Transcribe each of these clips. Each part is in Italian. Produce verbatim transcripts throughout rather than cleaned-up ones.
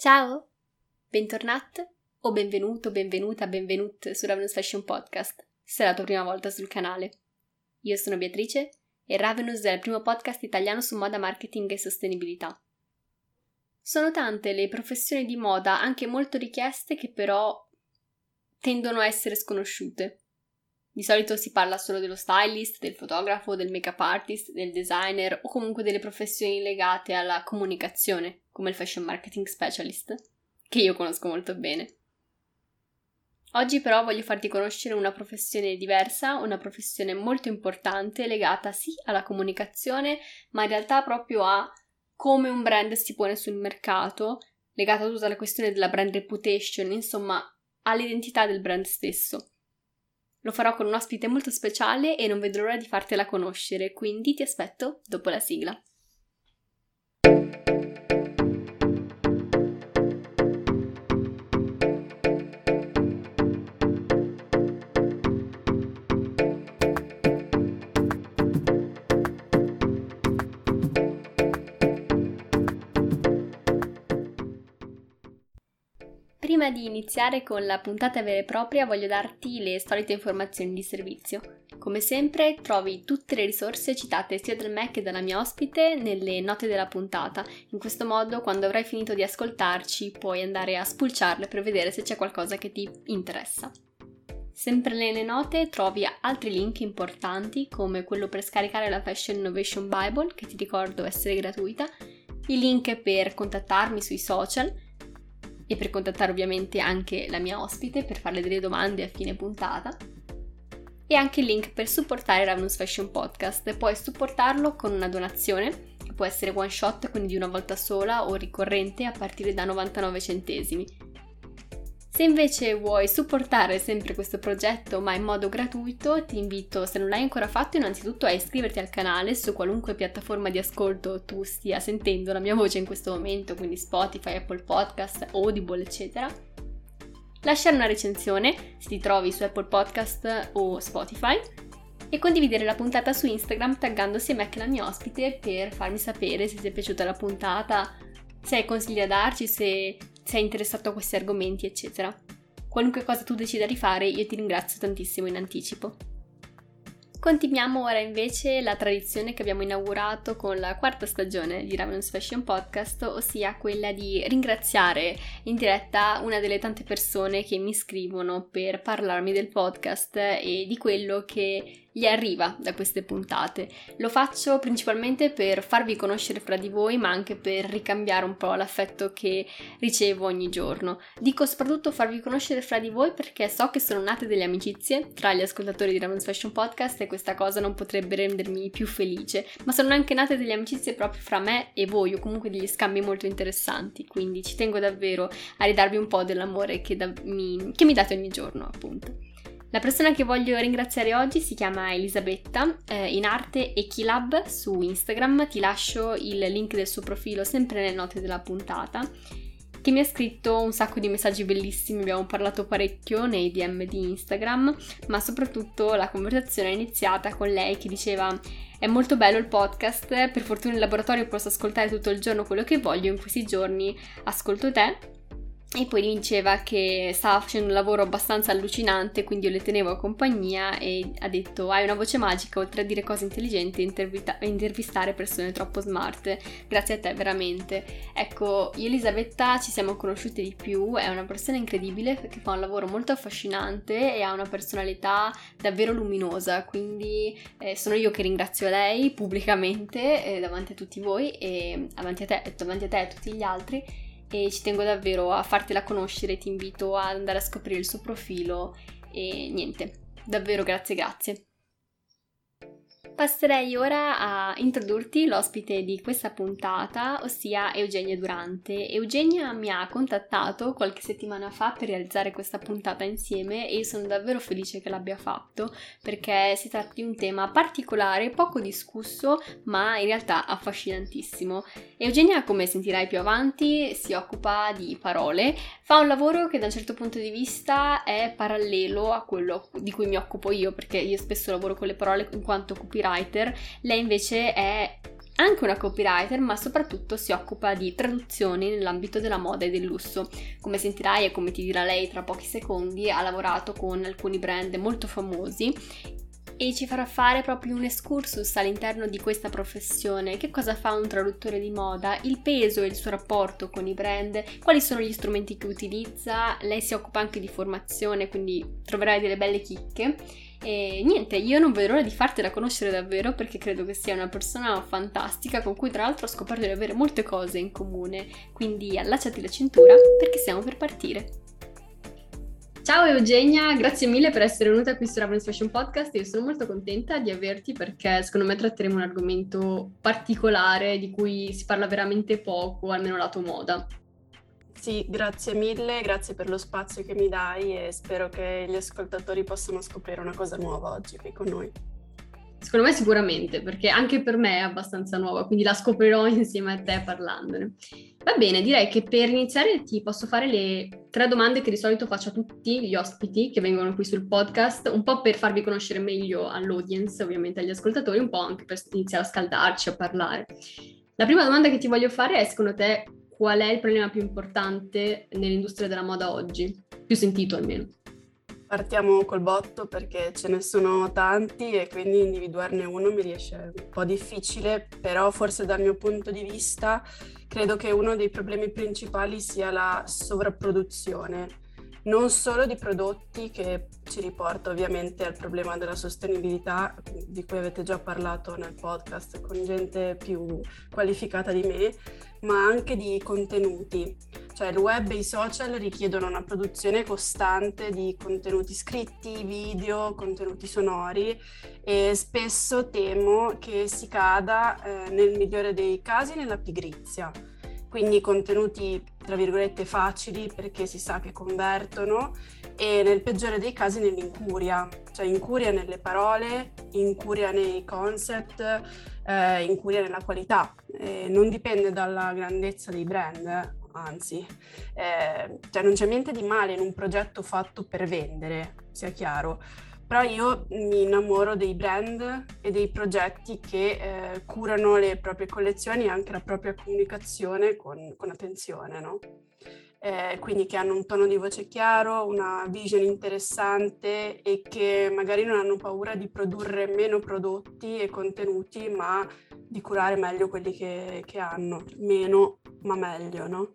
Ciao! Bentornato o benvenuto, benvenuta, benvenut su Ravenous Fashion Podcast, se è la tua prima volta sul canale. Io sono Beatrice e Ravenous è il primo podcast italiano su moda, marketing e sostenibilità. Sono tante le professioni di moda, anche molto richieste, che però tendono a essere sconosciute. Di solito si parla solo dello stylist, del fotografo, del make-up artist, del designer o comunque delle professioni legate alla comunicazione, come il fashion marketing specialist, che io conosco molto bene. Oggi però voglio farti conoscere una professione diversa, una professione molto importante legata sì alla comunicazione, ma in realtà proprio a come un brand si pone sul mercato, legata a tutta la questione della brand reputation, insomma all'identità del brand stesso. Lo farò con un ospite molto speciale e non vedo l'ora di fartela conoscere, quindi ti aspetto dopo la sigla. Prima di iniziare con la puntata vera e propria voglio darti le solite informazioni di servizio. Come sempre trovi tutte le risorse citate sia dal me che dalla mia ospite nelle note della puntata. In questo modo quando avrai finito di ascoltarci puoi andare a spulciarle per vedere se c'è qualcosa che ti interessa. Sempre nelle note trovi altri link importanti come quello per scaricare la Fashion Innovation Bible, che ti ricordo essere gratuita, i link per contattarmi sui social e per contattare ovviamente anche la mia ospite per farle delle domande a fine puntata, e anche il link per supportare Ravenous Fashion Podcast. Puoi supportarlo con una donazione, che può essere one shot, quindi di una volta sola, o ricorrente a partire da novantanove centesimi. Se invece vuoi supportare sempre questo progetto ma in modo gratuito, ti invito, se non l'hai ancora fatto, innanzitutto a iscriverti al canale su qualunque piattaforma di ascolto tu stia sentendo la mia voce in questo momento, quindi Spotify, Apple Podcast, Audible, eccetera. Lasciare una recensione se ti trovi su Apple Podcast o Spotify e condividere la puntata su Instagram taggando sia me che la mia ospite per farmi sapere se ti è piaciuta la puntata, se hai consigli da darci, se sei interessato a questi argomenti, eccetera. Qualunque cosa tu decida di fare, io ti ringrazio tantissimo in anticipo. Continuiamo ora invece la tradizione che abbiamo inaugurato con la quarta stagione di Ravenous Fashion Podcast, ossia quella di ringraziare in diretta una delle tante persone che mi scrivono per parlarmi del podcast e di quello che gli arriva da queste puntate. Lo faccio principalmente per farvi conoscere fra di voi, ma anche per ricambiare un po' l'affetto che ricevo ogni giorno. Dico soprattutto farvi conoscere fra di voi perché so che sono nate delle amicizie tra gli ascoltatori di Ravenous Fashion Podcast e questa cosa non potrebbe rendermi più felice, ma sono anche nate delle amicizie proprio fra me e voi, o comunque degli scambi molto interessanti, quindi ci tengo davvero a ridarvi un po' dell'amore che, da, mi, che mi date ogni giorno, appunto. La persona che voglio ringraziare oggi si chiama Elisabetta, eh, in arte Echilab su Instagram. Ti lascio il link del suo profilo sempre nelle note della puntata, che mi ha scritto un sacco di messaggi bellissimi. Abbiamo parlato parecchio nei D M di Instagram, ma soprattutto la conversazione è iniziata con lei che diceva: è molto bello il podcast, per fortuna in laboratorio posso ascoltare tutto il giorno quello che voglio, in questi giorni ascolto te. E poi diceva che stava facendo un lavoro abbastanza allucinante, quindi io le tenevo a compagnia, e ha detto: hai una voce magica, oltre a dire cose intelligenti e intervita- intervistare persone troppo smart. Grazie a te veramente. Ecco, io e Elisabetta ci siamo conosciute di più, è una persona incredibile che fa un lavoro molto affascinante e ha una personalità davvero luminosa, quindi eh, sono io che ringrazio lei pubblicamente eh, davanti a tutti voi e davanti a te, davanti a te e a tutti gli altri. E ci tengo davvero a fartela conoscere, ti invito ad andare a scoprire il suo profilo e niente, davvero grazie grazie. Passerei ora a introdurti l'ospite di questa puntata, ossia Eugenia Durante. Eugenia mi ha contattato qualche settimana fa per realizzare questa puntata insieme e io sono davvero felice che l'abbia fatto, perché si tratta di un tema particolare, poco discusso, ma in realtà affascinantissimo. Eugenia, come sentirai più avanti, si occupa di parole, fa un lavoro che da un certo punto di vista è parallelo a quello di cui mi occupo io, perché io spesso lavoro con le parole in quanto copywriter. Lei invece è anche una copywriter, ma soprattutto si occupa di traduzioni nell'ambito della moda e del lusso. Come sentirai e come ti dirà lei tra pochi secondi, ha lavorato con alcuni brand molto famosi e ci farà fare proprio un excursus all'interno di questa professione. Che cosa fa un traduttore di moda, il peso e il suo rapporto con i brand, quali sono gli strumenti che utilizza. Lei si occupa anche di formazione, quindi troverai delle belle chicche. E niente, io non vedo l'ora di fartela conoscere davvero, perché credo che sia una persona fantastica con cui tra l'altro ho scoperto di avere molte cose in comune, quindi allacciati la cintura perché stiamo per partire. Ciao Eugenia, grazie mille per essere venuta qui su Ravenous Fashion Podcast. Io sono molto contenta di averti perché secondo me tratteremo un argomento particolare di cui si parla veramente poco, almeno lato moda. Sì, grazie mille, grazie per lo spazio che mi dai e spero che gli ascoltatori possano scoprire una cosa nuova oggi qui con noi. Secondo me sicuramente, perché anche per me è abbastanza nuova, quindi la scoprirò insieme a te parlandone. Va bene, direi che per iniziare ti posso fare le tre domande che di solito faccio a tutti gli ospiti che vengono qui sul podcast, un po' per farvi conoscere meglio all'audience, ovviamente agli ascoltatori, un po' anche per iniziare a scaldarci, a parlare. La prima domanda che ti voglio fare è, secondo te, qual è il problema più importante nell'industria della moda oggi? Più sentito almeno. Partiamo col botto perché ce ne sono tanti e quindi individuarne uno mi riesce un po' difficile, però forse dal mio punto di vista credo che uno dei problemi principali sia la sovrapproduzione, non solo di prodotti, che ci riporta ovviamente al problema della sostenibilità di cui avete già parlato nel podcast con gente più qualificata di me, ma anche di contenuti. Cioè il web e i social richiedono una produzione costante di contenuti scritti, video, contenuti sonori e spesso temo che si cada eh, nel migliore dei casi nella pigrizia. Quindi contenuti tra virgolette facili perché si sa che convertono e nel peggiore dei casi nell'incuria, cioè incuria nelle parole, incuria nei concept, eh, incuria nella qualità. Eh, non dipende dalla grandezza dei brand, anzi, eh, cioè non c'è niente di male in un progetto fatto per vendere, sia chiaro, però io mi innamoro dei brand e dei progetti che eh, curano le proprie collezioni e anche la propria comunicazione con, con attenzione, no? Eh, quindi che hanno un tono di voce chiaro, una vision interessante e che magari non hanno paura di produrre meno prodotti e contenuti, ma di curare meglio quelli che, che hanno, meno ma meglio, no?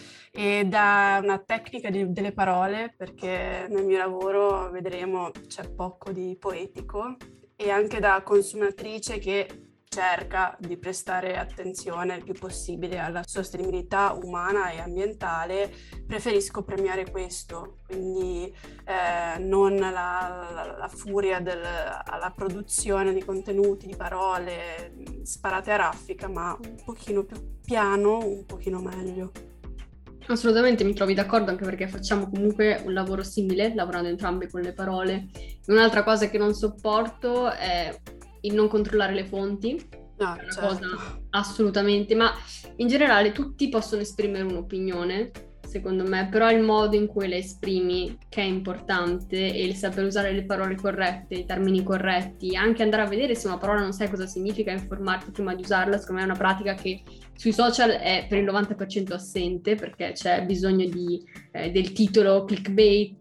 E da una tecnica di, delle parole, perché nel mio lavoro vedremo c'è poco di poetico, e anche da consumatrice che cerca di prestare attenzione il più possibile alla sostenibilità umana e ambientale, preferisco premiare questo, quindi eh, non la, la, la furia del, alla produzione di contenuti, di parole sparate a raffica, ma un pochino più piano, un pochino meglio. Assolutamente, mi trovi d'accordo, anche perché facciamo comunque un lavoro simile, lavorando entrambi con le parole. Un'altra cosa che non sopporto è il non controllare le fonti, no, è una certo. cosa assolutamente, ma in generale tutti possono esprimere un'opinione, secondo me, però il modo in cui la esprimi che è importante, e il saper usare le parole corrette, i termini corretti, anche andare a vedere se una parola non sai cosa significa, informarti prima di usarla, secondo me è una pratica che sui social è per il novanta per cento assente, perché c'è bisogno di, eh, del titolo clickbait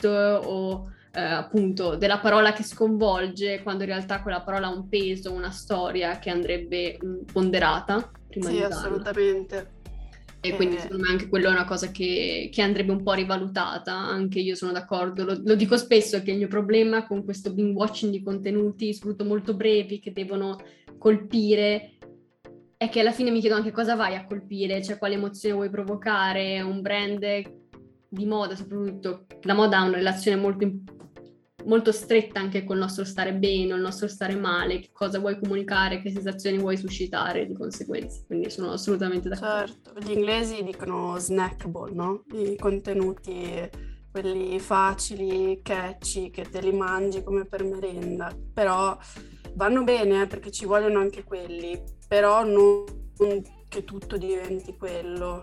o eh, appunto della parola che sconvolge, quando in realtà quella parola ha un peso, una storia che andrebbe mh, ponderata prima sì, di usarla. Assolutamente. E quindi secondo me anche quello è una cosa che, che andrebbe un po' rivalutata, anche io sono d'accordo, lo, lo dico spesso che il mio problema con questo binge watching di contenuti, soprattutto molto brevi, che devono colpire, è che alla fine mi chiedo anche cosa vai a colpire, cioè quale emozione vuoi provocare. Un brand di moda, soprattutto, la moda ha una relazione molto, molto stretta anche col nostro stare bene o il nostro stare male, che cosa vuoi comunicare, che sensazioni vuoi suscitare di conseguenza, quindi sono assolutamente d'accordo. Certo, gli inglesi dicono snackable, no? I contenuti, quelli facili, catchy, che te li mangi come per merenda, però vanno bene eh, perché ci vogliono anche quelli, però non che tutto diventi quello.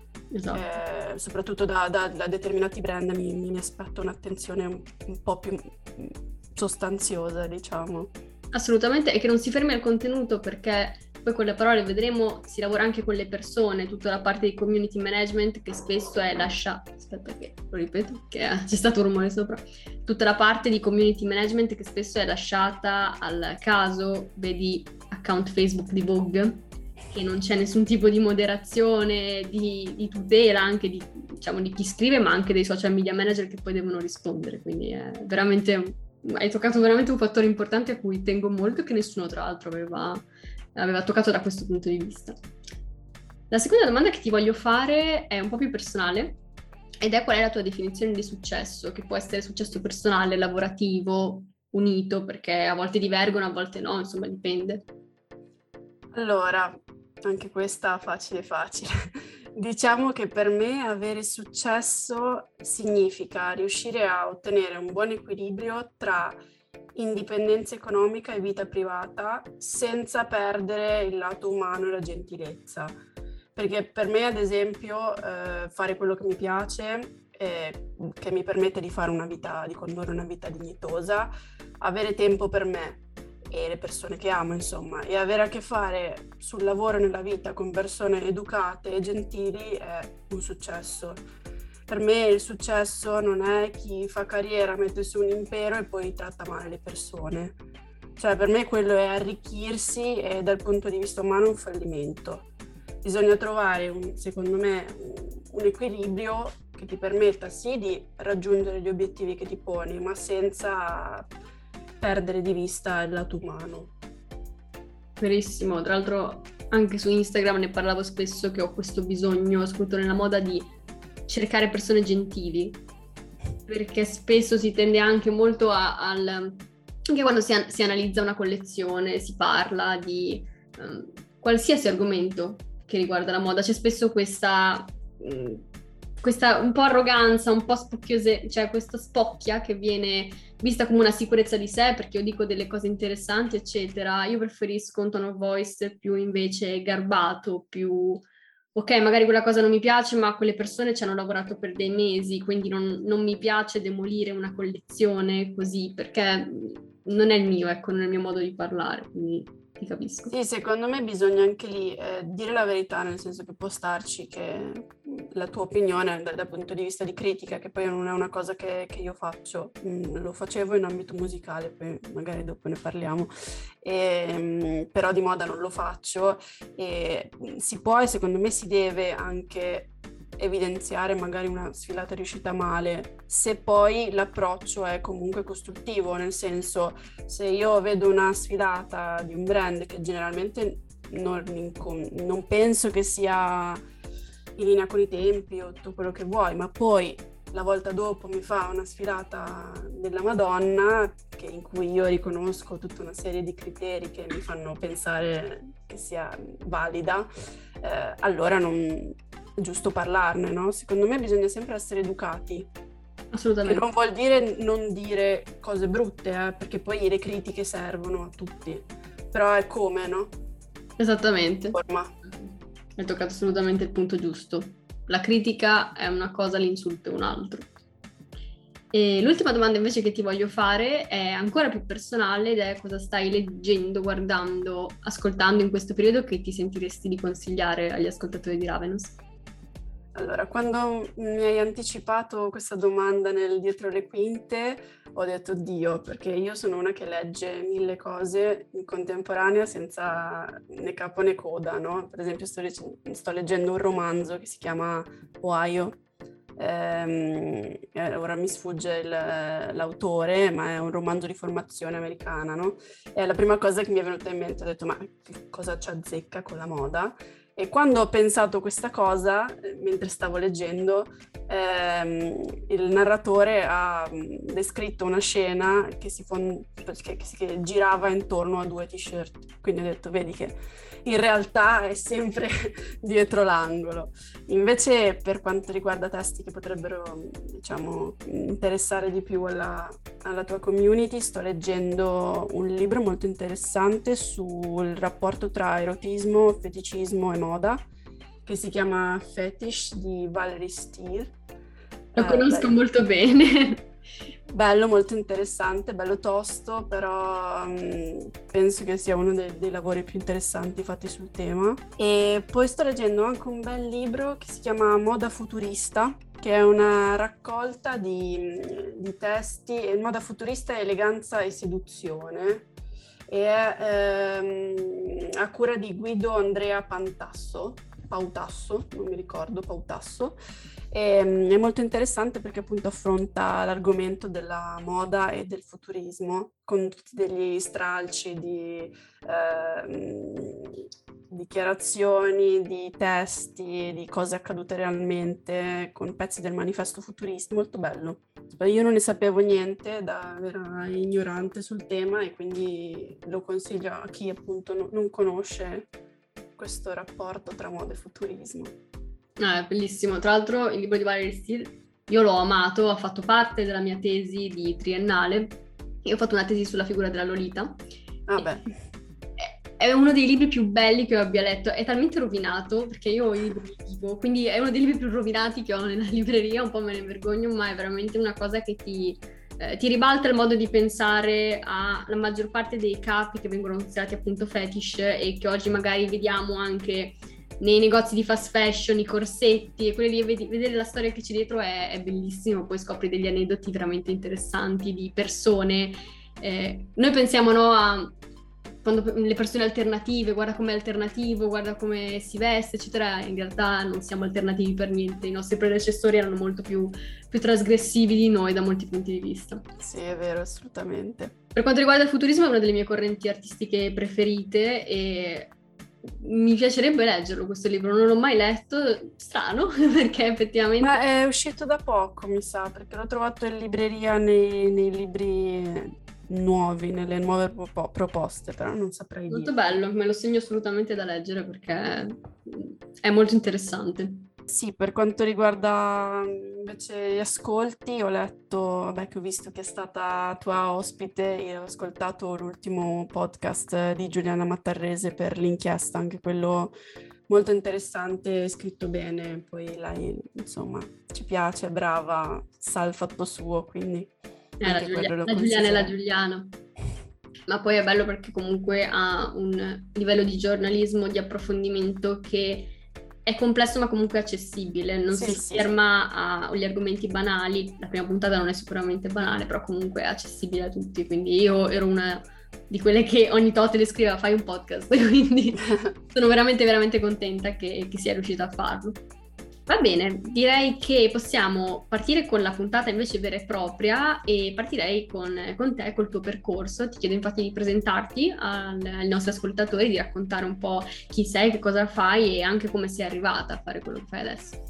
Esatto. Eh, soprattutto da, da, da determinati brand mi, mi aspetto un'attenzione un, un po' più sostanziosa, diciamo. Assolutamente, e che non si fermi al contenuto, perché poi con le parole vedremo, si lavora anche con le persone, tutta la parte di community management che spesso è lasciata, aspetta che lo ripeto, che c'è stato un rumore sopra, tutta la parte di community management che spesso è lasciata al caso, vedi account Facebook di Vogue, che non c'è nessun tipo di moderazione, di, di tutela anche di, diciamo, di chi scrive, ma anche dei social media manager che poi devono rispondere, quindi è veramente, hai toccato veramente un fattore importante a cui tengo molto, che nessuno tra l'altro aveva, aveva toccato da questo punto di vista. La seconda domanda che ti voglio fare è un po' più personale, ed è: qual è la tua definizione di successo, che può essere successo personale, lavorativo, unito, perché a volte divergono, a volte no, insomma dipende. Allora, anche questa facile facile. Diciamo che per me avere successo significa riuscire a ottenere un buon equilibrio tra indipendenza economica e vita privata senza perdere il lato umano e la gentilezza. Perché per me, ad esempio, eh, fare quello che mi piace, eh, che mi permette di fare una vita, di condurre una vita dignitosa, avere tempo per me e le persone che amo, insomma, e avere a che fare sul lavoro e nella vita con persone educate e gentili è un successo. Per me il successo non è chi fa carriera, mette su un impero e poi tratta male le persone. Cioè, per me quello è arricchirsi e dal punto di vista umano un fallimento. Bisogna trovare, un, secondo me, un equilibrio che ti permetta sì di raggiungere gli obiettivi che ti poni, ma senza perdere di vista il lato umano. Verissimo, tra l'altro anche su Instagram ne parlavo spesso, che ho questo bisogno, soprattutto nella moda, di cercare persone gentili, perché spesso si tende anche molto a, al... anche quando si, si analizza una collezione, si parla di um, qualsiasi argomento che riguarda la moda, c'è spesso questa... Um, questa un po' arroganza, un po' spocchiose, cioè questa spocchia che viene vista come una sicurezza di sé, perché io dico delle cose interessanti, eccetera. Io preferisco un tone of voice più invece garbato, più ok, magari quella cosa non mi piace, ma quelle persone ci hanno lavorato per dei mesi, quindi non, non mi piace demolire una collezione così, perché non è il mio, ecco, non è il mio modo di parlare, quindi ti capisco. Sì, secondo me bisogna anche lì eh, dire la verità, nel senso che può starci che la tua opinione da, dal punto di vista di critica, che poi non è una cosa che, che io faccio, mm, lo facevo in ambito musicale, poi magari dopo ne parliamo, e, mm, però di moda non lo faccio, e si può e secondo me si deve anche evidenziare magari una sfilata riuscita male, se poi l'approccio è comunque costruttivo, nel senso, se io vedo una sfilata di un brand che generalmente non, non penso che sia in linea con i tempi o tutto quello che vuoi, ma poi la volta dopo mi fa una sfilata della Madonna che, in cui io riconosco tutta una serie di criteri che mi fanno pensare che sia valida, eh, allora non è giusto parlarne, no? Secondo me bisogna sempre essere educati. Assolutamente. Che non vuol dire non dire cose brutte, eh, perché poi le critiche servono a tutti, però è come, no? Esattamente. Forma. Hai toccato assolutamente il punto giusto. La critica è una cosa, l'insulto è un altro. E l'ultima domanda invece che ti voglio fare è ancora più personale, ed è: cosa stai leggendo, guardando, ascoltando in questo periodo che ti sentiresti di consigliare agli ascoltatori di Ravenous? Allora, quando mi hai anticipato questa domanda nel dietro le quinte, ho detto Dio, perché io sono una che legge mille cose in contemporanea senza né capo né coda, no? Per esempio sto, legge- sto leggendo un romanzo che si chiama Ohio, ehm, eh, ora mi sfugge il- l'autore, ma è un romanzo di formazione americana, no? E la prima cosa che mi è venuta in mente, ho detto, ma che cosa ci azzecca con la moda? E quando ho pensato questa cosa, eh, mentre stavo leggendo, ehm, il narratore ha mh, descritto una scena che si, fon- che, che si- che girava intorno a due t-shirt. Quindi ho detto, vedi che in realtà è sempre dietro l'angolo. Invece, per quanto riguarda testi che potrebbero, diciamo, interessare di più alla, alla tua community, sto leggendo un libro molto interessante sul rapporto tra erotismo, feticismo e moda, che si chiama Fetish di Valerie Steele. Lo Eh, conosco beh, molto bene. Bello, molto interessante, bello tosto, però um, penso che sia uno dei, dei lavori più interessanti fatti sul tema. E poi sto leggendo anche un bel libro che si chiama Moda Futurista, che è una raccolta di, di testi, Moda Futurista, eleganza e seduzione, e è ehm, a cura di Guido Andrea Pantasso, Pautasso, non mi ricordo, Pautasso. E, um, è molto interessante perché appunto affronta l'argomento della moda e del futurismo con tutti degli stralci di eh, dichiarazioni, di testi, di cose accadute realmente, con pezzi del manifesto futurista, molto bello. Io non ne sapevo niente, da vera ignorante sul tema, e quindi lo consiglio a chi appunto no, non conosce questo rapporto tra moda e futurismo. Ah, è bellissimo. Tra l'altro il libro di Valerie Steele io l'ho amato, ha fatto parte della mia tesi di triennale. Io ho fatto una tesi sulla figura della Lolita. Ah beh. È uno dei libri più belli che io abbia letto. È talmente rovinato, perché io i libri li vivo, quindi è uno dei libri più rovinati che ho nella libreria, un po' me ne vergogno, ma è veramente una cosa che ti, eh, ti ribalta il modo di pensare alla maggior parte dei capi che vengono considerati appunto fetish e che oggi magari vediamo anche nei negozi di fast fashion, i corsetti e quelli lì, vedere la storia che c'è dietro è, è bellissimo. Poi scopri degli aneddoti veramente interessanti di persone. Eh, noi pensiamo, no, a quando le persone alternative, guarda com'è alternativo, guarda come si veste, eccetera. In realtà non siamo alternativi per niente, i nostri predecessori erano molto più, più trasgressivi di noi da molti punti di vista. Sì, è vero, assolutamente. Per quanto riguarda il futurismo è una delle mie correnti artistiche preferite e mi piacerebbe leggerlo questo libro, non l'ho mai letto, strano, perché effettivamente... Ma è uscito da poco, mi sa, perché l'ho trovato in libreria nei, nei libri nuovi, nelle nuove propo- proposte, però non saprei Molto dire. bello, me lo segno assolutamente da leggere perché è molto interessante. Sì, per quanto riguarda invece gli ascolti, ho letto, vabbè, che ho visto che è stata tua ospite e ho ascoltato l'ultimo podcast di Giuliana Mattarrese per l'inchiesta, anche quello molto interessante, scritto bene, poi lei, insomma, ci piace, è brava, sa il fatto suo, quindi Eh, la, Giulia- la Giuliana è la Giuliana. Ma poi è bello perché comunque ha un livello di giornalismo, di approfondimento che è complesso ma comunque accessibile, non Sì, si sì. ferma agli argomenti banali. La prima puntata non è sicuramente banale, però comunque è accessibile a tutti, quindi io ero una di quelle che ogni tot le scriveva fai un podcast, quindi sono veramente veramente contenta che, che sia riuscita a farlo. Va bene, direi che possiamo partire con la puntata invece vera e propria e partirei con, con te, col tuo percorso. Ti chiedo infatti di presentarti al, ai nostri ascoltatori, di raccontare un po' chi sei, che cosa fai e anche come sei arrivata a fare quello che fai adesso.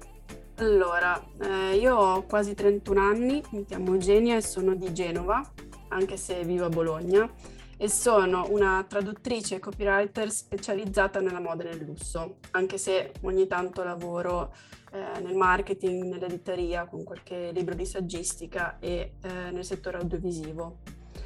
Allora, eh, io ho quasi trentuno anni, mi chiamo Eugenia e sono di Genova, anche se vivo a Bologna, e sono una traduttrice e copywriter specializzata nella moda e nel lusso, anche se ogni tanto lavoro eh, nel marketing, nell'editoria, con qualche libro di saggistica e eh, nel settore audiovisivo.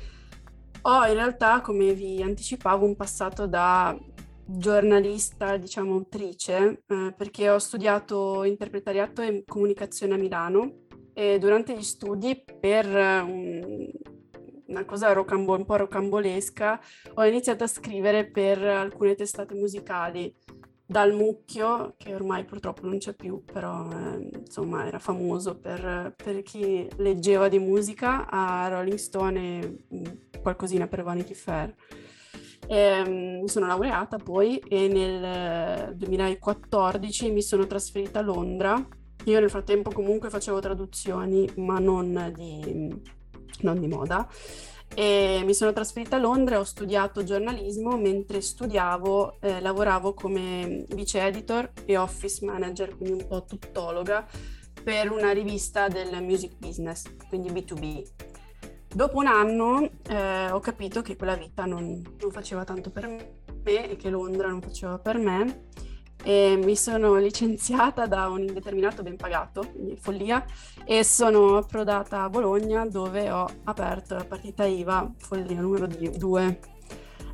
Ho in realtà, come vi anticipavo, un passato da giornalista, diciamo autrice, eh, perché ho studiato interpretariato e comunicazione a Milano e durante gli studi, per um, una cosa rocambo- un po' rocambolesca, ho iniziato a scrivere per alcune testate musicali, dal Mucchio, che ormai purtroppo non c'è più, però eh, insomma era famoso per, per chi leggeva di musica, a Rolling Stone e mh, qualcosina per Vanity Fair. E, mh, mi sono laureata poi e nel duemilaquattordici mi sono trasferita a Londra. Io nel frattempo comunque facevo traduzioni, ma non di, non di moda. E mi sono trasferita a Londra e ho studiato giornalismo. Mentre studiavo eh, lavoravo come vice editor e office manager, quindi un po' tuttologa, per una rivista del music business, quindi B due B. Dopo un anno eh, ho capito che quella vita non, non faceva tanto per me e che Londra non faceva per me, e mi sono licenziata da un indeterminato ben pagato, quindi follia, e sono approdata a Bologna, dove ho aperto la partita I V A, follia numero due.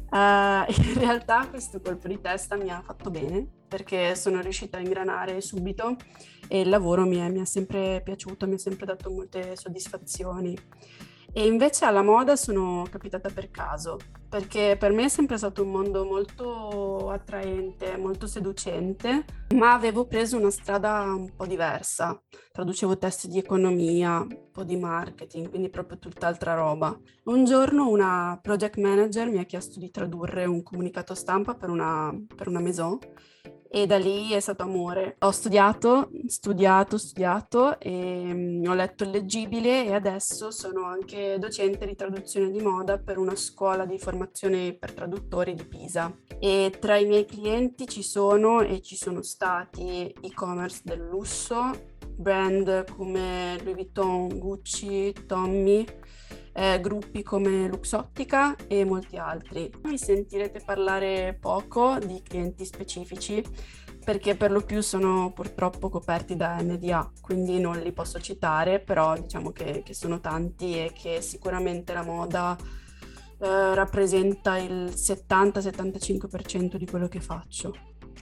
Uh, in realtà questo colpo di testa mi ha fatto bene perché sono riuscita a ingranare subito e il lavoro mi è, mi è sempre piaciuto, mi ha sempre dato molte soddisfazioni. E invece alla moda sono capitata per caso, perché per me è sempre stato un mondo molto attraente, molto seducente, ma avevo preso una strada un po' diversa. Traducevo testi di economia, un po' di marketing, quindi proprio tutt'altra roba. Un giorno una project manager mi ha chiesto di tradurre un comunicato stampa per una, per una maison e da lì è stato amore. Ho studiato, studiato, studiato e mm, ho letto il leggibile e adesso sono anche docente di traduzione di moda per una scuola di formazione per traduttori di Pisa. E tra i miei clienti ci sono e ci sono stati e-commerce del lusso, brand come Louis Vuitton, Gucci, Tommy, eh, gruppi come Luxottica e molti altri. Mi sentirete parlare poco di clienti specifici perché per lo più sono purtroppo coperti da N D A, quindi non li posso citare, però diciamo che, che sono tanti e che sicuramente la moda eh, rappresenta il settanta settantacinque per cento di quello che faccio.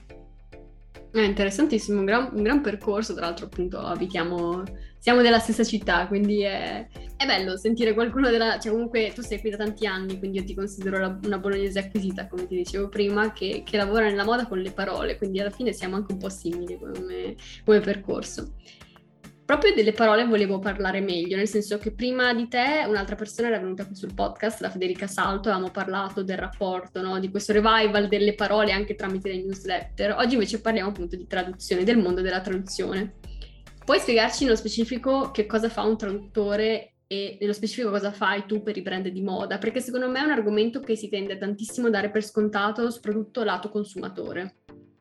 È interessantissimo, un gran, un gran percorso, tra l'altro appunto abitiamo, siamo della stessa città, quindi è, è bello sentire qualcuno della, cioè comunque tu sei qui da tanti anni, quindi io ti considero la, una bolognese acquisita, come ti dicevo prima, che, che lavora nella moda con le parole, quindi alla fine siamo anche un po' simili come, come percorso. Proprio delle parole volevo parlare meglio, nel senso che prima di te un'altra persona era venuta qui sul podcast, la Federica Salto, avevamo parlato del rapporto, no? Di questo revival delle parole anche tramite le newsletter. Oggi invece parliamo appunto di traduzione, del mondo della traduzione. Puoi spiegarci nello specifico che cosa fa un traduttore e nello specifico cosa fai tu per i brand di moda? Perché secondo me è un argomento che si tende tantissimo a dare per scontato, soprattutto lato consumatore.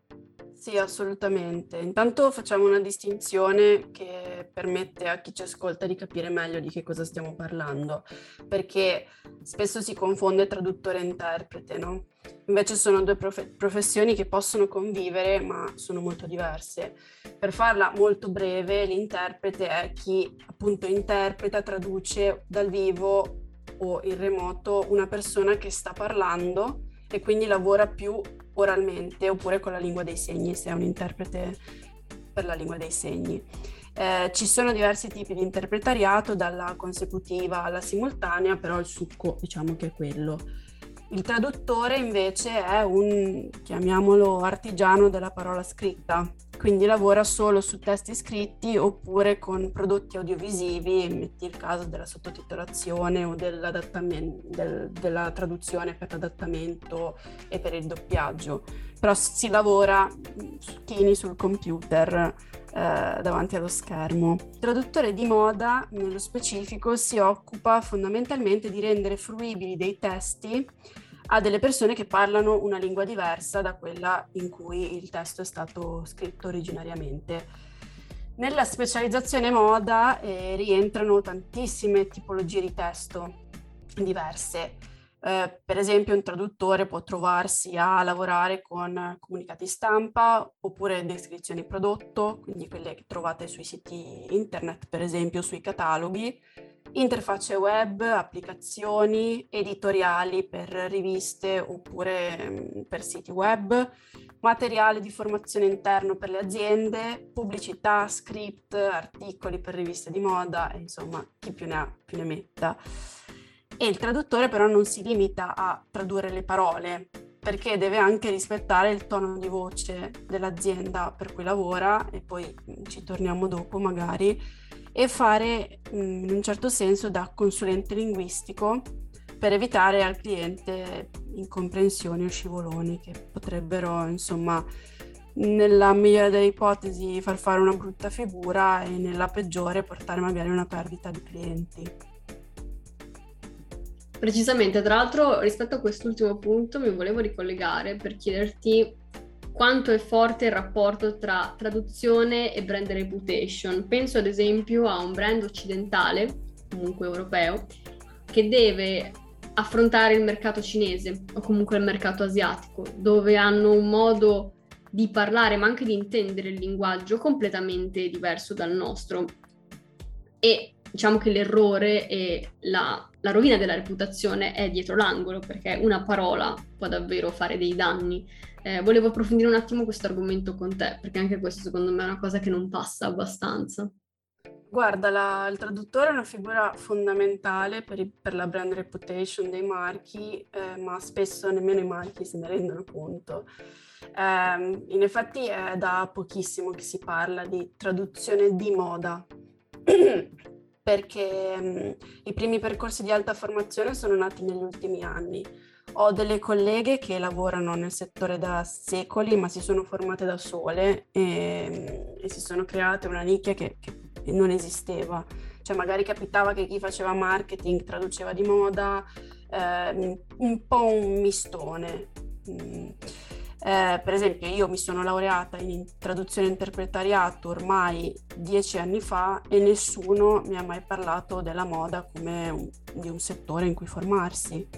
Sì, assolutamente. Intanto facciamo una distinzione che permette a chi ci ascolta di capire meglio di che cosa stiamo parlando, perché spesso si confonde traduttore e interprete, no? Invece sono due prof- professioni che possono convivere, ma sono molto diverse. Per farla molto breve, l'interprete è chi appunto interpreta, traduce dal vivo o in remoto una persona che sta parlando e quindi lavora più oralmente oppure con la lingua dei segni, se è un interprete per la lingua dei segni. Eh, ci sono diversi tipi di interpretariato, dalla consecutiva alla simultanea, però il succo diciamo che è quello. Il traduttore invece è un, chiamiamolo, artigiano della parola scritta, quindi lavora solo su testi scritti oppure con prodotti audiovisivi, metti il caso della sottotitolazione o dell'adattamento, del, della traduzione per l'adattamento e per il doppiaggio, però si lavora chini sul computer eh, davanti allo schermo. Il traduttore di moda, nello specifico, si occupa fondamentalmente di rendere fruibili dei testi a delle persone che parlano una lingua diversa da quella in cui il testo è stato scritto originariamente. Nella specializzazione moda eh, rientrano tantissime tipologie di testo diverse. Eh, per esempio, un traduttore può trovarsi a lavorare con comunicati stampa oppure descrizioni prodotto, quindi quelle che trovate sui siti internet, per esempio sui cataloghi, interfacce web, applicazioni, editoriali per riviste oppure per siti web, materiale di formazione interno per le aziende, pubblicità, script, articoli per riviste di moda, e insomma chi più ne ha più ne metta. E il traduttore però non si limita a tradurre le parole, perché deve anche rispettare il tono di voce dell'azienda per cui lavora, e poi ci torniamo dopo magari, e fare in un certo senso da consulente linguistico per evitare al cliente incomprensioni o scivoloni che potrebbero, insomma, nella migliore delle ipotesi far fare una brutta figura e nella peggiore portare magari una perdita di clienti. Precisamente, tra l'altro rispetto a quest'ultimo punto mi volevo ricollegare per chiederti quanto è forte il rapporto tra traduzione e brand reputation. Penso ad esempio a un brand occidentale, comunque europeo, che deve affrontare il mercato cinese o comunque il mercato asiatico, dove hanno un modo di parlare ma anche di intendere il linguaggio completamente diverso dal nostro. E diciamo che l'errore e la, la rovina della reputazione è dietro l'angolo, perché una parola può davvero fare dei danni. Eh, volevo approfondire un attimo questo argomento con te, perché anche questo secondo me è una cosa che non passa abbastanza. Guarda, la- il traduttore è una figura fondamentale per, i- per la brand reputation dei marchi, eh, ma spesso nemmeno i marchi se ne rendono conto. Ehm, in effetti è da pochissimo che si parla di traduzione di moda, perché mm, i primi percorsi di alta formazione sono nati negli ultimi anni. Ho delle colleghe che lavorano nel settore da secoli, ma si sono formate da sole e, e si sono create una nicchia che, che non esisteva. Cioè magari capitava che chi faceva marketing traduceva di moda, eh, un po' un mistone. Mm. Eh, per esempio, io mi sono laureata in traduzione e interpretariato ormai dieci anni fa e nessuno mi ha mai parlato della moda come un, di un settore in cui formarsi.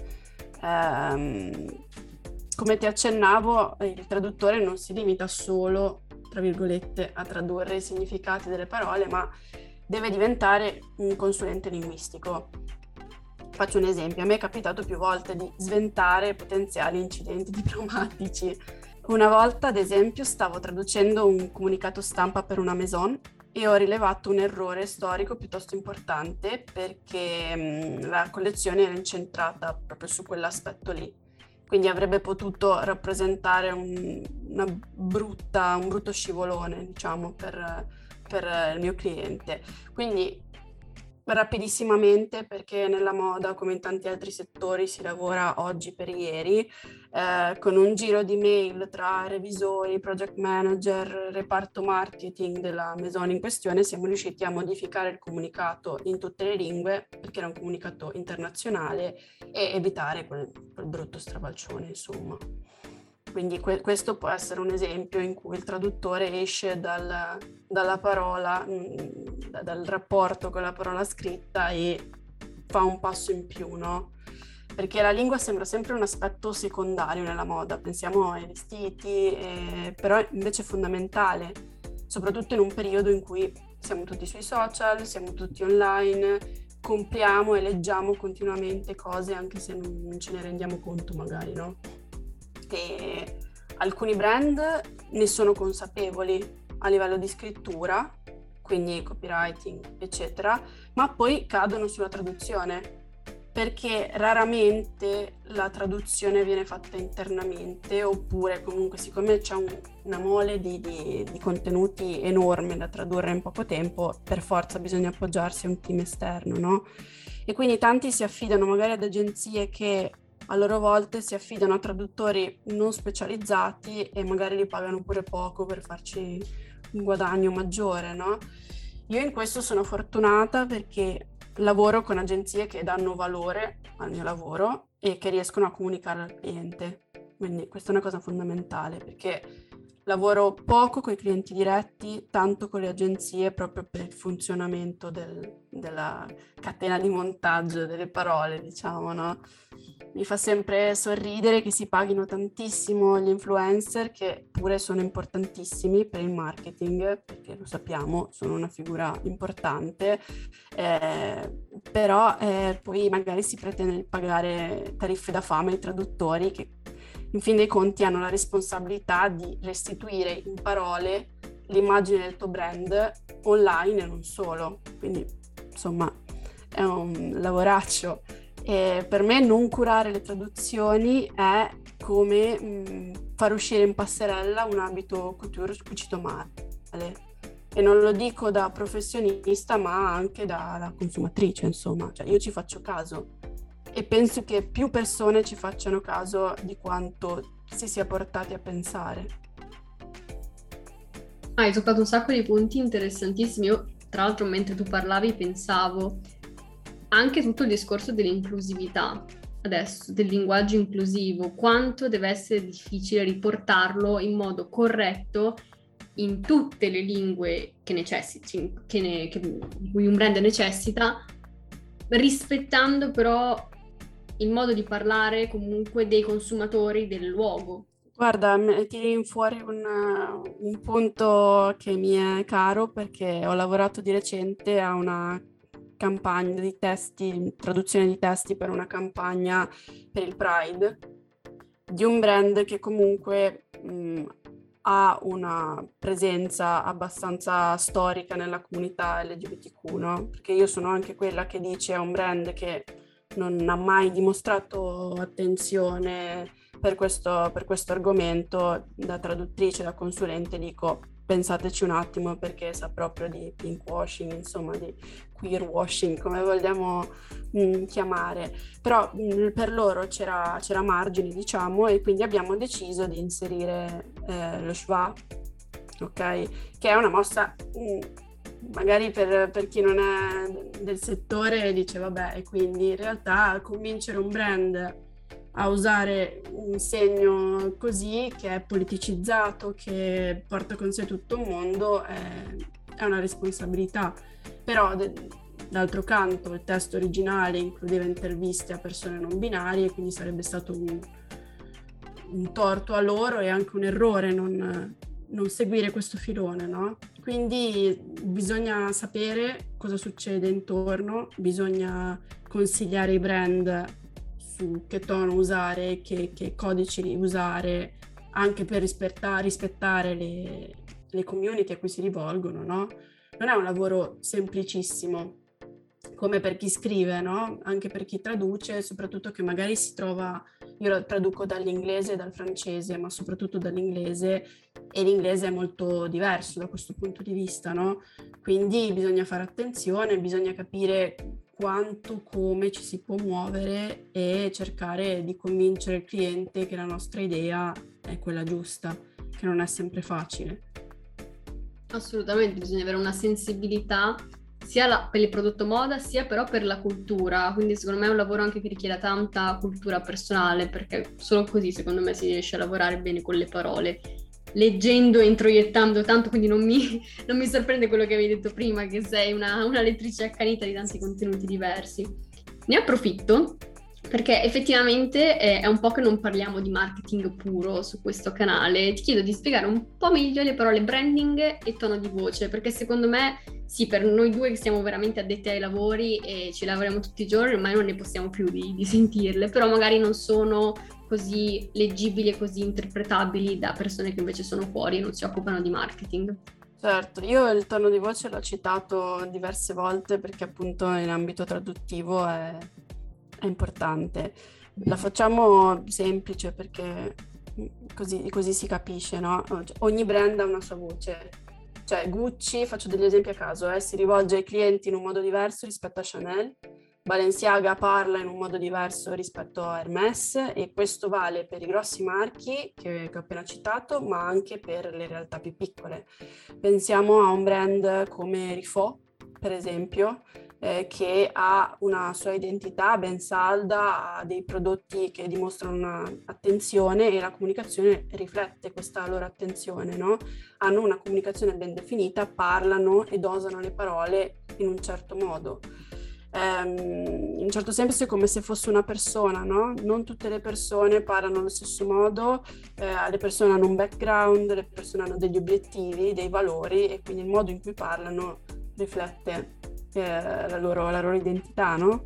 Ehm, come ti accennavo, il traduttore non si limita solo, tra virgolette, a tradurre i significati delle parole, ma deve diventare un consulente linguistico. Faccio un esempio, a me è capitato più volte di sventare potenziali incidenti diplomatici. Una volta, ad esempio, stavo traducendo un comunicato stampa per una maison e ho rilevato un errore storico piuttosto importante perché mh, la collezione era incentrata proprio su quell'aspetto lì. Quindi avrebbe potuto rappresentare un, una brutta, un brutto scivolone, diciamo, per, per il mio cliente. Quindi rapidissimamente, perché nella moda, come in tanti altri settori, si lavora oggi per ieri, eh, con un giro di mail tra revisori, project manager, reparto marketing della maison in questione, siamo riusciti a modificare il comunicato in tutte le lingue, perché era un comunicato internazionale, e evitare quel, quel brutto stravalcione, insomma. Quindi que- questo può essere un esempio in cui il traduttore esce dal, dalla parola, mh, dal rapporto con la parola scritta e fa un passo in più, no? Perché la lingua sembra sempre un aspetto secondario nella moda, pensiamo ai vestiti, eh, però invece è fondamentale, soprattutto in un periodo in cui siamo tutti sui social, siamo tutti online, compriamo e leggiamo continuamente cose anche se non ce ne rendiamo conto magari, no? E alcuni brand ne sono consapevoli a livello di scrittura, quindi copywriting, eccetera, ma poi cadono sulla traduzione, perché raramente la traduzione viene fatta internamente, oppure comunque siccome c'è un, una mole di, di, di contenuti enorme da tradurre in poco tempo, per forza bisogna appoggiarsi a un team esterno, no? E quindi tanti si affidano magari ad agenzie che a loro volta si affidano a traduttori non specializzati e magari li pagano pure poco per farci un guadagno maggiore, no? Io in questo sono fortunata perché lavoro con agenzie che danno valore al mio lavoro e che riescono a comunicare al cliente. Quindi questa è una cosa fondamentale perché lavoro poco con i clienti diretti, tanto con le agenzie proprio per il funzionamento del, della catena di montaggio delle parole, diciamo, no? Mi fa sempre sorridere che si paghino tantissimo gli influencer, che pure sono importantissimi per il marketing, perché lo sappiamo, sono una figura importante, eh, però eh, poi magari si pretende di pagare tariffe da fama ai traduttori che in fin dei conti hanno la responsabilità di restituire in parole l'immagine del tuo brand online e non solo. Quindi, insomma, è un lavoraccio. E per me non curare le traduzioni è come mh, far uscire in passerella un abito couture cucito male. E non lo dico da professionista, ma anche da, da consumatrice, insomma. Cioè, io ci faccio caso e penso che più persone ci facciano caso di quanto si sia portati a pensare. Ah, hai toccato un sacco di punti interessantissimi. Io, tra l'altro, mentre tu parlavi, pensavo anche tutto il discorso dell'inclusività, adesso, del linguaggio inclusivo, quanto deve essere difficile riportarlo in modo corretto in tutte le lingue che necessiti, che ne, che, di cui un brand necessita, rispettando però il modo di parlare comunque dei consumatori del luogo. Guarda, me- tiri fuori un, un punto che mi è caro perché ho lavorato di recente a una campagna di testi, traduzione di testi per una campagna per il Pride, di un brand che comunque mh, ha una presenza abbastanza storica nella comunità L G B T Q, no? Perché io sono anche quella che dice è un brand che non ha mai dimostrato attenzione per questo, per questo argomento. Da traduttrice, da consulente dico pensateci un attimo, perché sa proprio di pinkwashing, insomma di queer washing, come vogliamo mh, chiamare. Però mh, per loro c'era, c'era margine, diciamo, e quindi abbiamo deciso di inserire eh, lo schwa, ok? Che è una mossa mh, magari per, per chi non è del settore dice vabbè, e quindi in realtà convincere un brand a usare un segno così, che è politicizzato, che porta con sé tutto un mondo, è, è una responsabilità. Però de, d'altro canto il testo originale includeva interviste a persone non binarie, quindi sarebbe stato un, un torto a loro e anche un errore non, non seguire questo filone, no? Quindi bisogna sapere cosa succede intorno, bisogna consigliare i brand su che tono usare, che, che codici usare, anche per rispettare, rispettare le, le community a cui si rivolgono, no? Non è un lavoro semplicissimo, come per chi scrive, no? Anche per chi traduce, soprattutto che magari si trova, io lo traduco dall'inglese e dal francese, ma soprattutto dall'inglese, e l'inglese è molto diverso da questo punto di vista, no? Quindi bisogna fare attenzione, bisogna capire quanto, come ci si può muovere e cercare di convincere il cliente che la nostra idea è quella giusta, che non è sempre facile. Assolutamente, bisogna avere una sensibilità sia la, per il prodotto moda, sia però per la cultura, quindi secondo me è un lavoro anche che richiede tanta cultura personale, perché solo così secondo me si riesce a lavorare bene con le parole, leggendo e introiettando tanto, quindi non mi, non mi sorprende quello che avevi detto prima, che sei una, una lettrice accanita di tanti contenuti diversi. Ne approfitto perché effettivamente è, è un po' che non parliamo di marketing puro su questo canale. Ti chiedo di spiegare un po' meglio le parole branding e tono di voce, perché secondo me, sì, per noi due che siamo veramente addetti ai lavori e ci lavoriamo tutti i giorni, ormai non ne possiamo più di, di sentirle, però magari non sono così leggibili e così interpretabili da persone che invece sono fuori e non si occupano di marketing. Certo, io il tono di voce l'ho citato diverse volte perché appunto in ambito traduttivo è, è importante. La facciamo semplice perché così, così si capisce, no? Ogni brand ha una sua voce. Cioè Gucci, faccio degli esempi a caso, eh, si rivolge ai clienti in un modo diverso rispetto a Chanel, Balenciaga parla in un modo diverso rispetto a Hermès, e questo vale per i grossi marchi che, che ho appena citato, ma anche per le realtà più piccole. Pensiamo a un brand come Riffaut, per esempio, eh, che ha una sua identità ben salda, ha dei prodotti che dimostrano una attenzione e la comunicazione riflette questa loro attenzione, no? Hanno una comunicazione ben definita, parlano e dosano le parole in un certo modo. Um, in un certo senso è come se fosse una persona, no? Non tutte le persone parlano allo stesso modo, eh, le persone hanno un background, le persone hanno degli obiettivi, dei valori, e quindi il modo in cui parlano riflette eh, la, loro, la loro identità, no?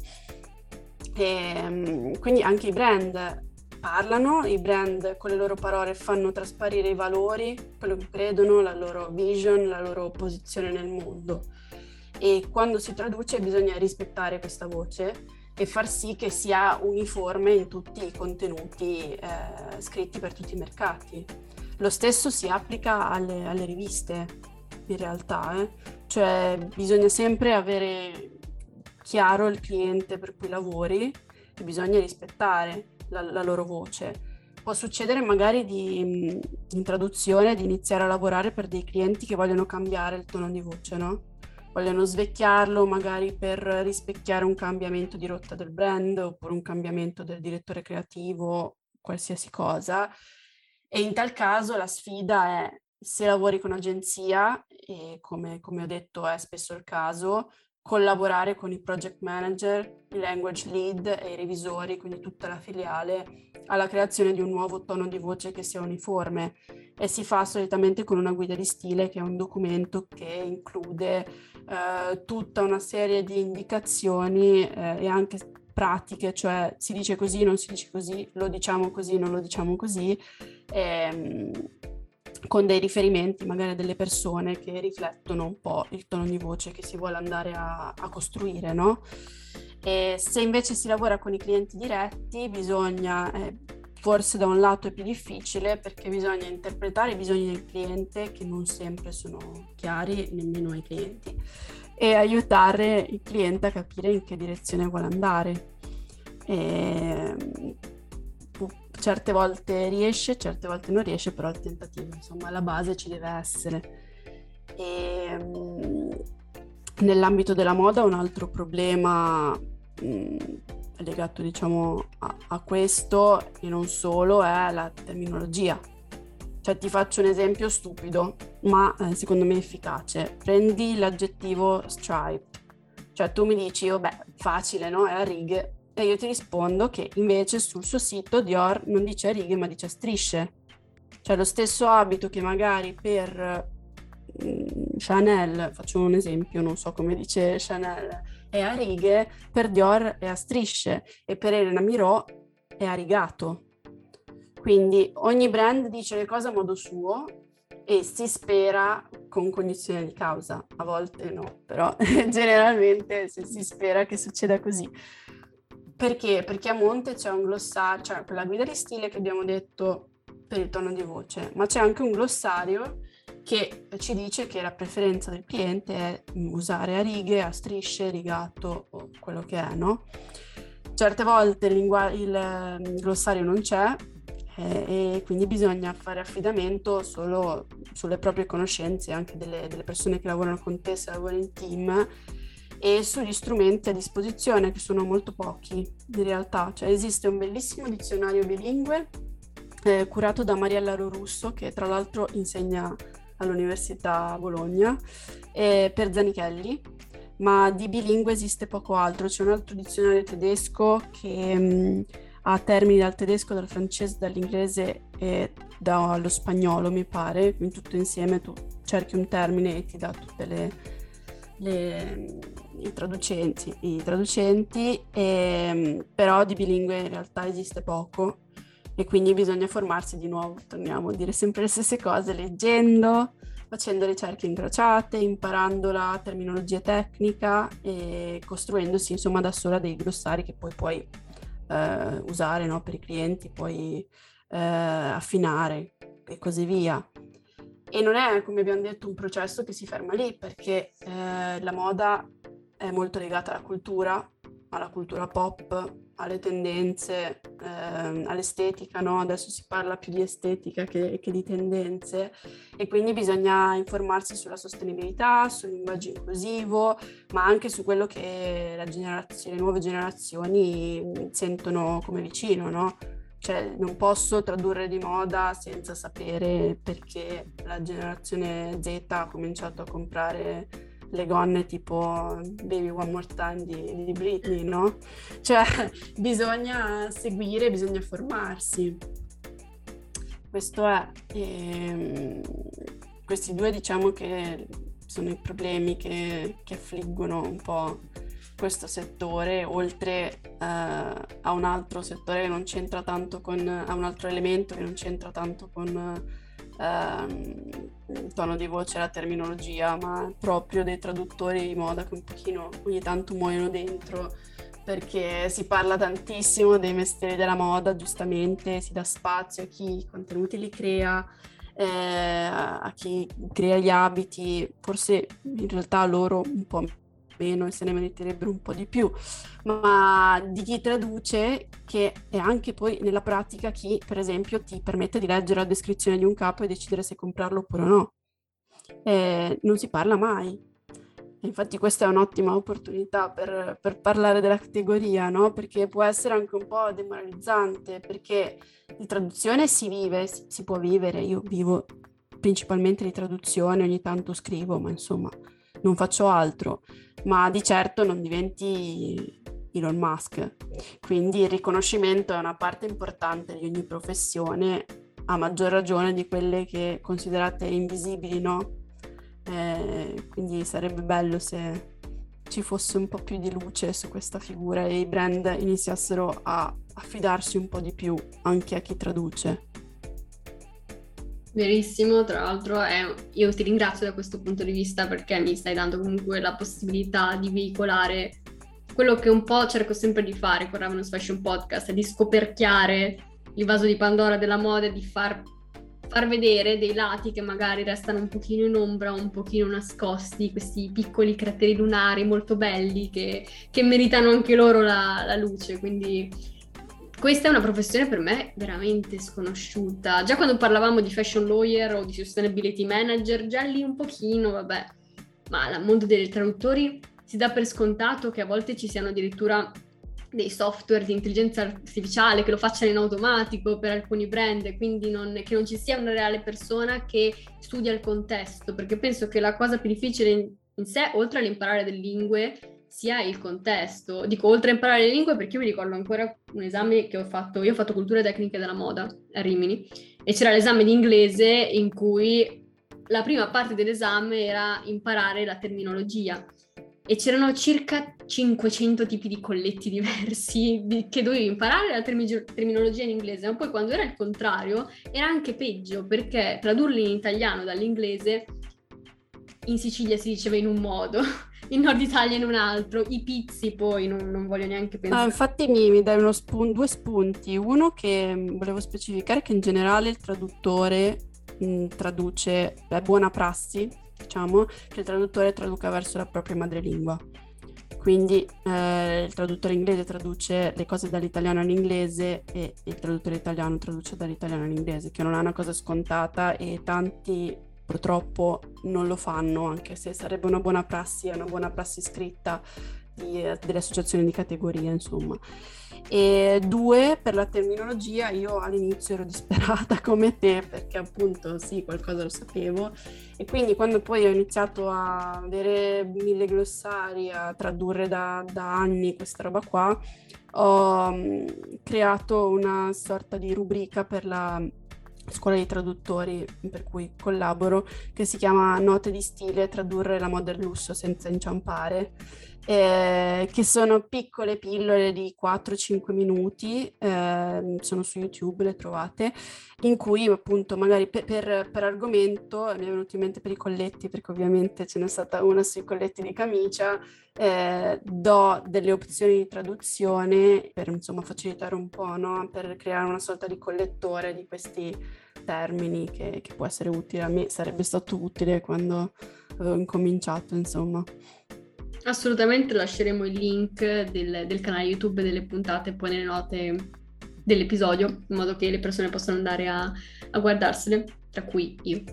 E, um, quindi anche i brand parlano, i brand con le loro parole fanno trasparire i valori, quello che credono, la loro vision, la loro posizione nel mondo. E quando si traduce bisogna rispettare questa voce e far sì che sia uniforme in tutti i contenuti eh, scritti per tutti i mercati. Lo stesso si applica alle, alle riviste, in realtà, eh. Cioè bisogna sempre avere chiaro il cliente per cui lavori e bisogna rispettare la, la loro voce. Può succedere magari di, in traduzione di iniziare a lavorare per dei clienti che vogliono cambiare il tono di voce, no? Vogliono svecchiarlo magari per rispecchiare un cambiamento di rotta del brand oppure un cambiamento del direttore creativo, qualsiasi cosa. E in tal caso la sfida è, se lavori con agenzia, e come, come ho detto è spesso il caso, collaborare con i project manager, i language lead e i revisori, quindi tutta la filiale, alla creazione di un nuovo tono di voce che sia uniforme, e si fa solitamente con una guida di stile, che è un documento che include eh, tutta una serie di indicazioni eh, e anche pratiche, cioè si dice così, non si dice così, lo diciamo così, non lo diciamo così, ehm, con dei riferimenti magari delle persone che riflettono un po' il tono di voce che si vuole andare a, a costruire, no? E se invece si lavora con i clienti diretti, bisogna, eh, forse da un lato è più difficile, perché bisogna interpretare i bisogni del cliente, che non sempre sono chiari nemmeno ai clienti, e aiutare il cliente a capire in che direzione vuole andare. E, certe volte riesce, certe volte non riesce, però il tentativo, insomma, la base ci deve essere. E, um, nell'ambito della moda un altro problema um, legato, diciamo, a, a questo, e non solo, è la terminologia. Cioè, ti faccio un esempio stupido, ma eh, secondo me efficace. Prendi l'aggettivo striped, cioè tu mi dici, vabbè, facile, no? È a righe. E io ti rispondo che invece sul suo sito Dior non dice a righe, ma dice a strisce. Cioè lo stesso abito che magari per mm, Chanel, faccio un esempio, non so come dice Chanel, è a righe, per Dior è a strisce, e per Elena Miró è a rigato. Quindi ogni brand dice le cose a modo suo e si spera con cognizione di causa. A volte no, però generalmente si spera che succeda così. Perché? Perché a monte c'è un glossario, cioè quella guida di stile che abbiamo detto per il tono di voce, ma c'è anche un glossario che ci dice che la preferenza del cliente è usare a righe, a strisce, rigato o quello che è, no? Certe volte il, lingua- il, il glossario non c'è, eh, e quindi bisogna fare affidamento solo sulle proprie conoscenze, anche delle, delle persone che lavorano con te se lavori in team, e sugli strumenti a disposizione, che sono molto pochi in realtà. Cioè esiste un bellissimo dizionario bilingue eh, curato da Mariella Lorusso, che tra l'altro insegna all'Università Bologna, eh, per Zanichelli, ma di bilingue esiste poco altro. C'è un altro dizionario tedesco che mh, ha termini dal tedesco, dal francese, dall'inglese e dallo spagnolo, mi pare, quindi tutto insieme tu cerchi un termine e ti dà tutte le, le, i traducenti, i traducenti e, però di bilingue in realtà esiste poco, e quindi bisogna formarsi di nuovo, torniamo a dire sempre le stesse cose, leggendo, facendo ricerche incrociate, imparando la terminologia tecnica e costruendosi insomma da sola dei glossari che poi puoi eh, usare, no, per i clienti, poi eh, affinare e così via. E non è, come abbiamo detto, un processo che si ferma lì, perché eh, la moda è molto legata alla cultura, alla cultura pop, alle tendenze, eh, all'estetica, no? Adesso si parla più di estetica che, che di tendenze, e quindi bisogna informarsi sulla sostenibilità, sul linguaggio inclusivo, ma anche su quello che la generazio- le nuove generazioni sentono come vicino, no? Cioè non posso tradurre di moda senza sapere perché la generazione Z ha cominciato a comprare le gonne tipo Baby One More Time di, di Britney, no? Cioè bisogna seguire, bisogna formarsi. Questo è. E, questi due diciamo che sono i problemi che, che affliggono un po' questo settore, oltre uh, a un altro settore che non c'entra tanto con, a un altro elemento che non c'entra tanto con uh, il tono di voce e la terminologia, ma proprio dei traduttori di moda che un pochino ogni tanto muoiono dentro, perché si parla tantissimo dei mestieri della moda, giustamente, si dà spazio a chi i contenuti li crea, eh, a chi crea gli abiti, forse in realtà loro un po' meno e se ne meriterebbero un po' di più, ma di chi traduce, che è anche poi nella pratica chi, per esempio, ti permette di leggere la descrizione di un capo e decidere se comprarlo oppure no. Eh, non si parla mai. Infatti questa è un'ottima opportunità per, per parlare della categoria, no? Perché può essere anche un po' demoralizzante, perché di traduzione si vive, si, si può vivere. Io vivo principalmente di traduzione, ogni tanto scrivo, ma insomma non faccio altro, ma di certo non diventi Elon Musk. Quindi il riconoscimento è una parte importante di ogni professione, a maggior ragione di quelle che considerate invisibili, no? Eh, quindi sarebbe bello se ci fosse un po' più di luce su questa figura e i brand iniziassero a affidarsi un po' di più anche a chi traduce. Verissimo, tra l'altro è, io ti ringrazio da questo punto di vista perché mi stai dando comunque la possibilità di veicolare quello che un po' cerco sempre di fare con Ravenous Fashion Podcast, è di scoperchiare il vaso di Pandora della moda e di far, far vedere dei lati che magari restano un pochino in ombra, un pochino nascosti, questi piccoli crateri lunari molto belli che, che meritano anche loro la, la luce, quindi... Questa è una professione per me veramente sconosciuta. Già quando parlavamo di fashion lawyer o di sustainability manager, già lì un pochino, vabbè. Ma al mondo dei traduttori si dà per scontato che a volte ci siano addirittura dei software di intelligenza artificiale che lo facciano in automatico per alcuni brand, quindi non, che non ci sia una reale persona che studia il contesto, perché penso che la cosa più difficile in, in sé, oltre all'imparare delle lingue, sia il contesto. Dico, oltre a imparare le lingue, perché io mi ricordo ancora un esame che ho fatto, io ho fatto cultura e tecniche della moda a Rimini, e c'era l'esame di inglese in cui la prima parte dell'esame era imparare la terminologia, e c'erano circa cinquecento tipi di colletti diversi di, che dovevi imparare la termi- terminologia in inglese, ma poi quando era il contrario era anche peggio, perché tradurli in italiano dall'inglese, in Sicilia si diceva in un modo, in Nord Italia in un altro, i pizzi poi non, non voglio neanche pensare. Ah, infatti mi, mi dai uno spun- due spunti. Uno che mh, volevo specificare che in generale il traduttore mh, traduce, è buona prassi, diciamo, che il traduttore traduca verso la propria madrelingua. Quindi eh, il traduttore inglese traduce le cose dall'italiano all'inglese e il traduttore italiano traduce dall'italiano all'inglese, che non è una cosa scontata e tanti purtroppo non lo fanno, anche se sarebbe una buona prassi, è una buona prassi scritta di, delle associazioni di categoria, insomma. E due, per la terminologia, io all'inizio ero disperata come te, perché appunto sì, qualcosa lo sapevo, e quindi quando poi ho iniziato a avere mille glossari, a tradurre da, da anni questa roba qua, ho um, creato una sorta di rubrica per la scuola di traduttori per cui collaboro, che si chiama Note di stile, tradurre la moda e il lusso senza inciampare, eh, che sono piccole pillole di quattro cinque minuti, eh, sono su YouTube, le trovate, in cui appunto magari per, per, per argomento, mi è venuto in mente per i colletti, perché ovviamente ce n'è stata una sui colletti di camicia, eh, do delle opzioni di traduzione per insomma facilitare un po', no? Per creare una sorta di collettore di questi termini che, che può essere utile. A me sarebbe stato utile quando avevo incominciato, insomma. Assolutamente, lasceremo il link del, del canale YouTube delle puntate poi nelle note dell'episodio, in modo che le persone possano andare a, a guardarsele, tra cui io.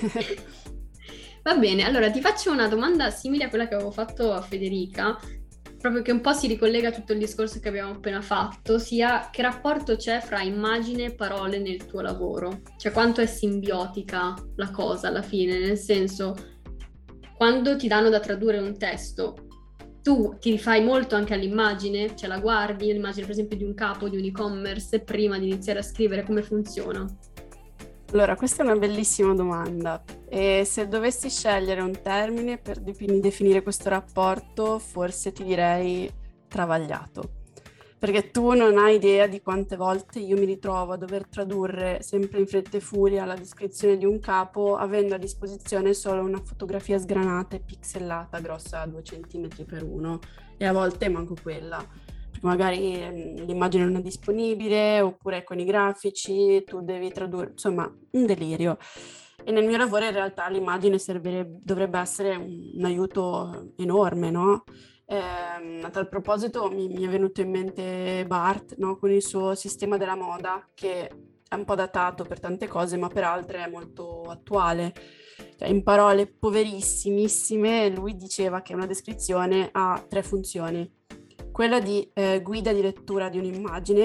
Va bene, allora ti faccio una domanda simile a quella che avevo fatto a Federica, proprio che un po' si ricollega a tutto il discorso che abbiamo appena fatto, sia che rapporto c'è fra immagine e parole nel tuo lavoro? Cioè quanto è simbiotica la cosa alla fine, nel senso, quando ti danno da tradurre un testo, tu ti rifai molto anche all'immagine, cioè la guardi, l'immagine per esempio di un capo, di un e-commerce, prima di iniziare a scrivere, come funziona? Allora, questa è una bellissima domanda. E se dovessi scegliere un termine per definire questo rapporto, forse ti direi travagliato. Perché tu non hai idea di quante volte io mi ritrovo a dover tradurre sempre in fretta e furia la descrizione di un capo, avendo a disposizione solo una fotografia sgranata e pixellata, grossa due centimetri per uno, e a volte manco quella. Magari l'immagine non è disponibile, oppure con i grafici tu devi tradurre, insomma, un delirio. E nel mio lavoro in realtà l'immagine servirebbe, dovrebbe essere un, un aiuto enorme, no? Eh, a tal proposito mi, mi è venuto in mente Bart, no? Con il suo sistema della moda, che è un po' datato per tante cose, ma per altre è molto attuale. Cioè, in parole poverissimissime, lui diceva che una descrizione ha tre funzioni. Quella di eh, guida di lettura di un'immagine,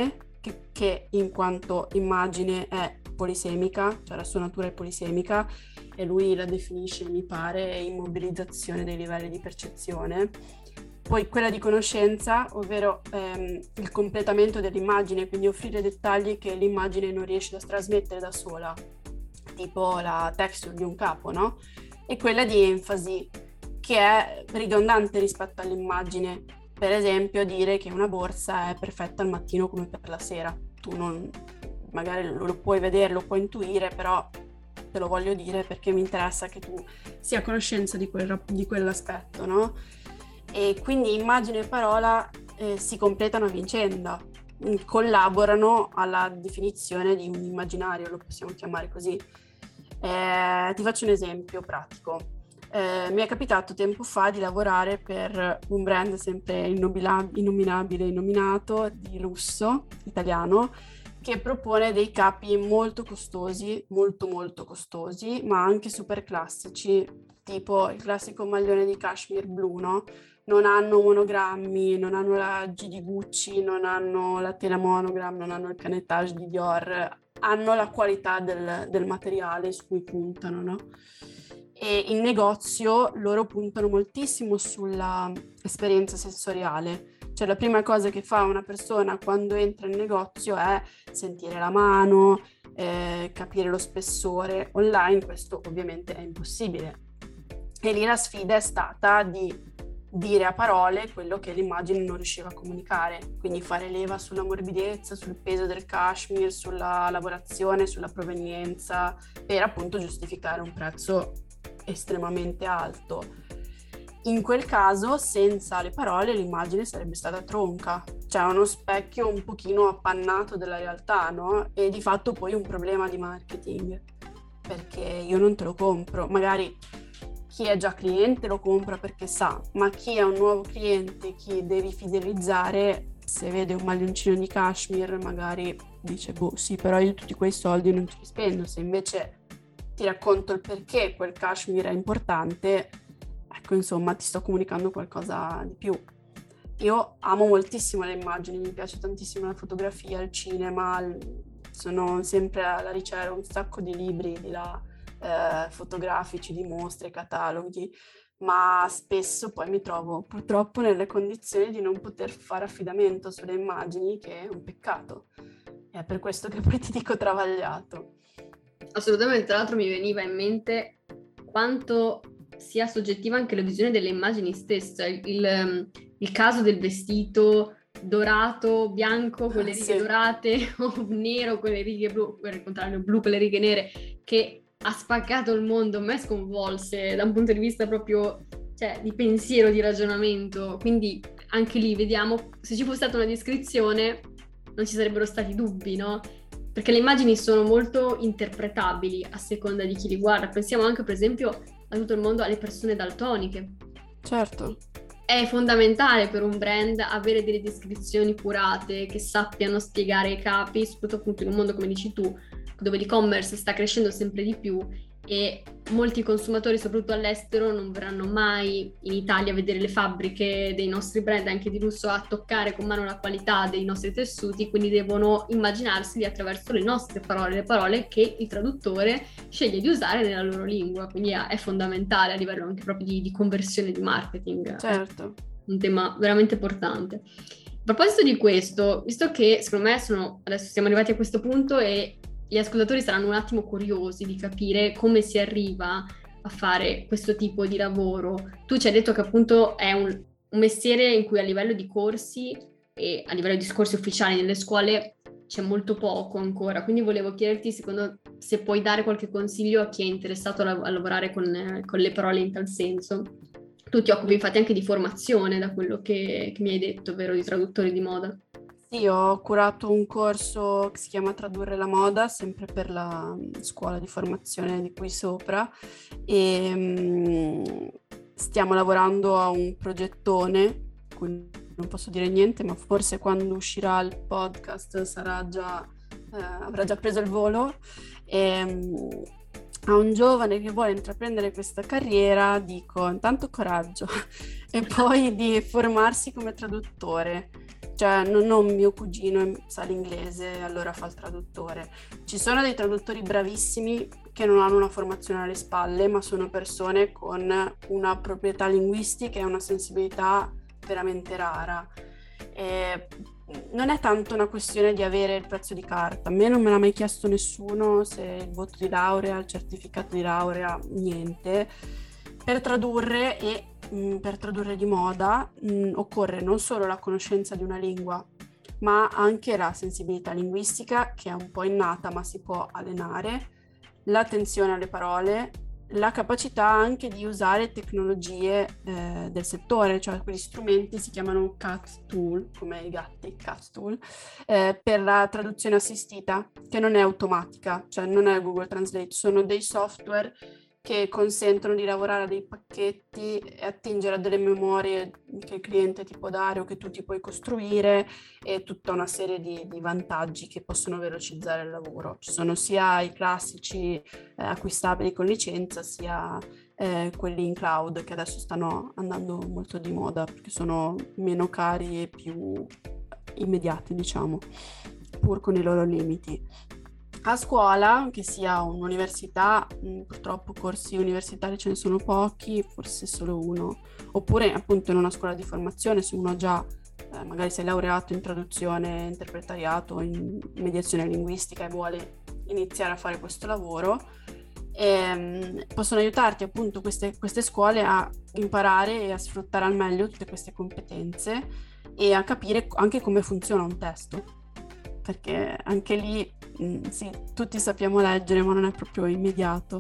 che, che in quanto immagine è polisemica, cioè la sua natura è polisemica, e lui la definisce, mi pare, immobilizzazione dei livelli di percezione. Poi quella di conoscenza, ovvero ehm, il completamento dell'immagine, quindi offrire dettagli che l'immagine non riesce a trasmettere da sola, tipo la texture di un capo, no? E quella di enfasi, che è ridondante rispetto all'immagine. Per esempio, dire che una borsa è perfetta al mattino come per la sera. Tu non, magari lo, lo puoi vedere, lo puoi intuire, però te lo voglio dire perché mi interessa che tu sia a conoscenza di, quel, di quell'aspetto, no? E quindi immagine e parola eh, si completano a vicenda, collaborano alla definizione di un immaginario, lo possiamo chiamare così. Eh, ti faccio un esempio pratico. Eh, mi è capitato tempo fa di lavorare per un brand sempre innobila- innominabile, innominato, di lusso italiano, che propone dei capi molto costosi, molto molto costosi, ma anche super classici, tipo il classico maglione di cashmere blu, no? Non hanno monogrammi, non hanno la G di Gucci, non hanno la tela monogram, non hanno il canetage di Dior, hanno la qualità del, del materiale su cui puntano, no? E in negozio loro puntano moltissimo sulla esperienza sensoriale. Cioè la prima cosa che fa una persona quando entra in negozio è sentire la mano, eh, capire lo spessore. Online questo ovviamente è impossibile. E lì la sfida è stata di dire a parole quello che l'immagine non riusciva a comunicare, quindi fare leva sulla morbidezza, sul peso del cashmere, sulla lavorazione, sulla provenienza, per appunto giustificare un prezzo estremamente alto. In quel caso, senza le parole, l'immagine sarebbe stata tronca, cioè uno specchio un pochino appannato della realtà, no? E di fatto poi un problema di marketing, perché io non te lo compro, magari chi è già cliente lo compra perché sa, ma chi è un nuovo cliente, chi devi fidelizzare, se vede un maglioncino di cashmere magari dice boh sì, però io tutti quei soldi non ci spendo. Se invece ti racconto il perché quel cashmere è importante, ecco, insomma, ti sto comunicando qualcosa di più. Io amo moltissimo le immagini, mi piace tantissimo la fotografia, il cinema, sono sempre alla ricerca, un sacco di libri di là, eh, fotografici, di mostre, cataloghi, ma spesso poi mi trovo purtroppo nelle condizioni di non poter fare affidamento sulle immagini, che è un peccato. E è per questo che poi ti dico travagliato. Assolutamente, tra l'altro mi veniva in mente quanto sia soggettiva anche la visione delle immagini stesse, il, il, il caso del vestito dorato, bianco con le righe sì. dorate o nero con le righe blu, al contrario blu con le righe nere, che ha spaccato il mondo, me sconvolse da un punto di vista proprio, cioè, di pensiero, di ragionamento. Quindi anche lì vediamo, se ci fosse stata una descrizione non ci sarebbero stati dubbi, no? Perché le immagini sono molto interpretabili a seconda di chi li guarda. Pensiamo anche, per esempio, a tutto il mondo, alle persone daltoniche. Certo. È fondamentale per un brand avere delle descrizioni curate che sappiano spiegare i capi, soprattutto appunto in un mondo come dici tu, dove l'e-commerce sta crescendo sempre di più e molti consumatori, soprattutto all'estero, non verranno mai in Italia a vedere le fabbriche dei nostri brand, anche di lusso, a toccare con mano la qualità dei nostri tessuti, quindi devono immaginarseli attraverso le nostre parole, le parole che il traduttore sceglie di usare nella loro lingua, quindi è fondamentale a livello anche proprio di, di conversione di marketing. Certo. È un tema veramente importante. A proposito di questo, visto che secondo me sono, adesso siamo arrivati a questo punto e gli ascoltatori saranno un attimo curiosi di capire come si arriva a fare questo tipo di lavoro. Tu ci hai detto che appunto è un, un mestiere in cui a livello di corsi e a livello di discorsi ufficiali nelle scuole c'è molto poco ancora, quindi volevo chiederti secondo se puoi dare qualche consiglio a chi è interessato a, a lavorare con, con le parole in tal senso. Tu ti occupi infatti anche di formazione, da quello che, che mi hai detto, vero, di traduttori di moda. Sì, ho curato un corso che si chiama Tradurre la moda, sempre per la scuola di formazione di qui sopra, e um, stiamo lavorando a un progettone, cui non posso dire niente, ma forse quando uscirà il podcast sarà già, eh, avrà già preso il volo. E, um, a un giovane che vuole intraprendere questa carriera dico intanto coraggio e poi di formarsi come traduttore. Cioè cioè non, non mio cugino sa l'inglese, allora fa il traduttore. Ci sono dei traduttori bravissimi che non hanno una formazione alle spalle, ma sono persone con una proprietà linguistica e una sensibilità veramente rara. E non è tanto una questione di avere il pezzo di carta. A me non me l'ha mai chiesto nessuno se il voto di laurea, il certificato di laurea, niente. Per tradurre e mh, per tradurre di moda mh, occorre non solo la conoscenza di una lingua, ma anche la sensibilità linguistica, che è un po' innata ma si può allenare, l'attenzione alle parole, la capacità anche di usare tecnologie eh, del settore, cioè quegli strumenti si chiamano cat tool, come i gatti, cat tool, eh, per la traduzione assistita, che non è automatica, cioè non è Google Translate, sono dei software che consentono di lavorare a dei pacchetti e attingere a delle memorie che il cliente ti può dare o che tu ti puoi costruire, e tutta una serie di, di vantaggi che possono velocizzare il lavoro. Ci sono sia i classici eh, acquistabili con licenza, sia eh, quelli in cloud che adesso stanno andando molto di moda perché sono meno cari e più immediati, diciamo, pur con i loro limiti. A scuola, che sia un'università, mh, purtroppo corsi universitari ce ne sono pochi, forse solo uno, oppure appunto in una scuola di formazione, se uno già eh, magari si è laureato in traduzione, interpretariato, in mediazione linguistica e vuole iniziare a fare questo lavoro, e, mh, possono aiutarti appunto queste, queste scuole a imparare e a sfruttare al meglio tutte queste competenze e a capire anche come funziona un testo, perché anche lì Mm, sì, tutti sappiamo leggere, ma non è proprio immediato.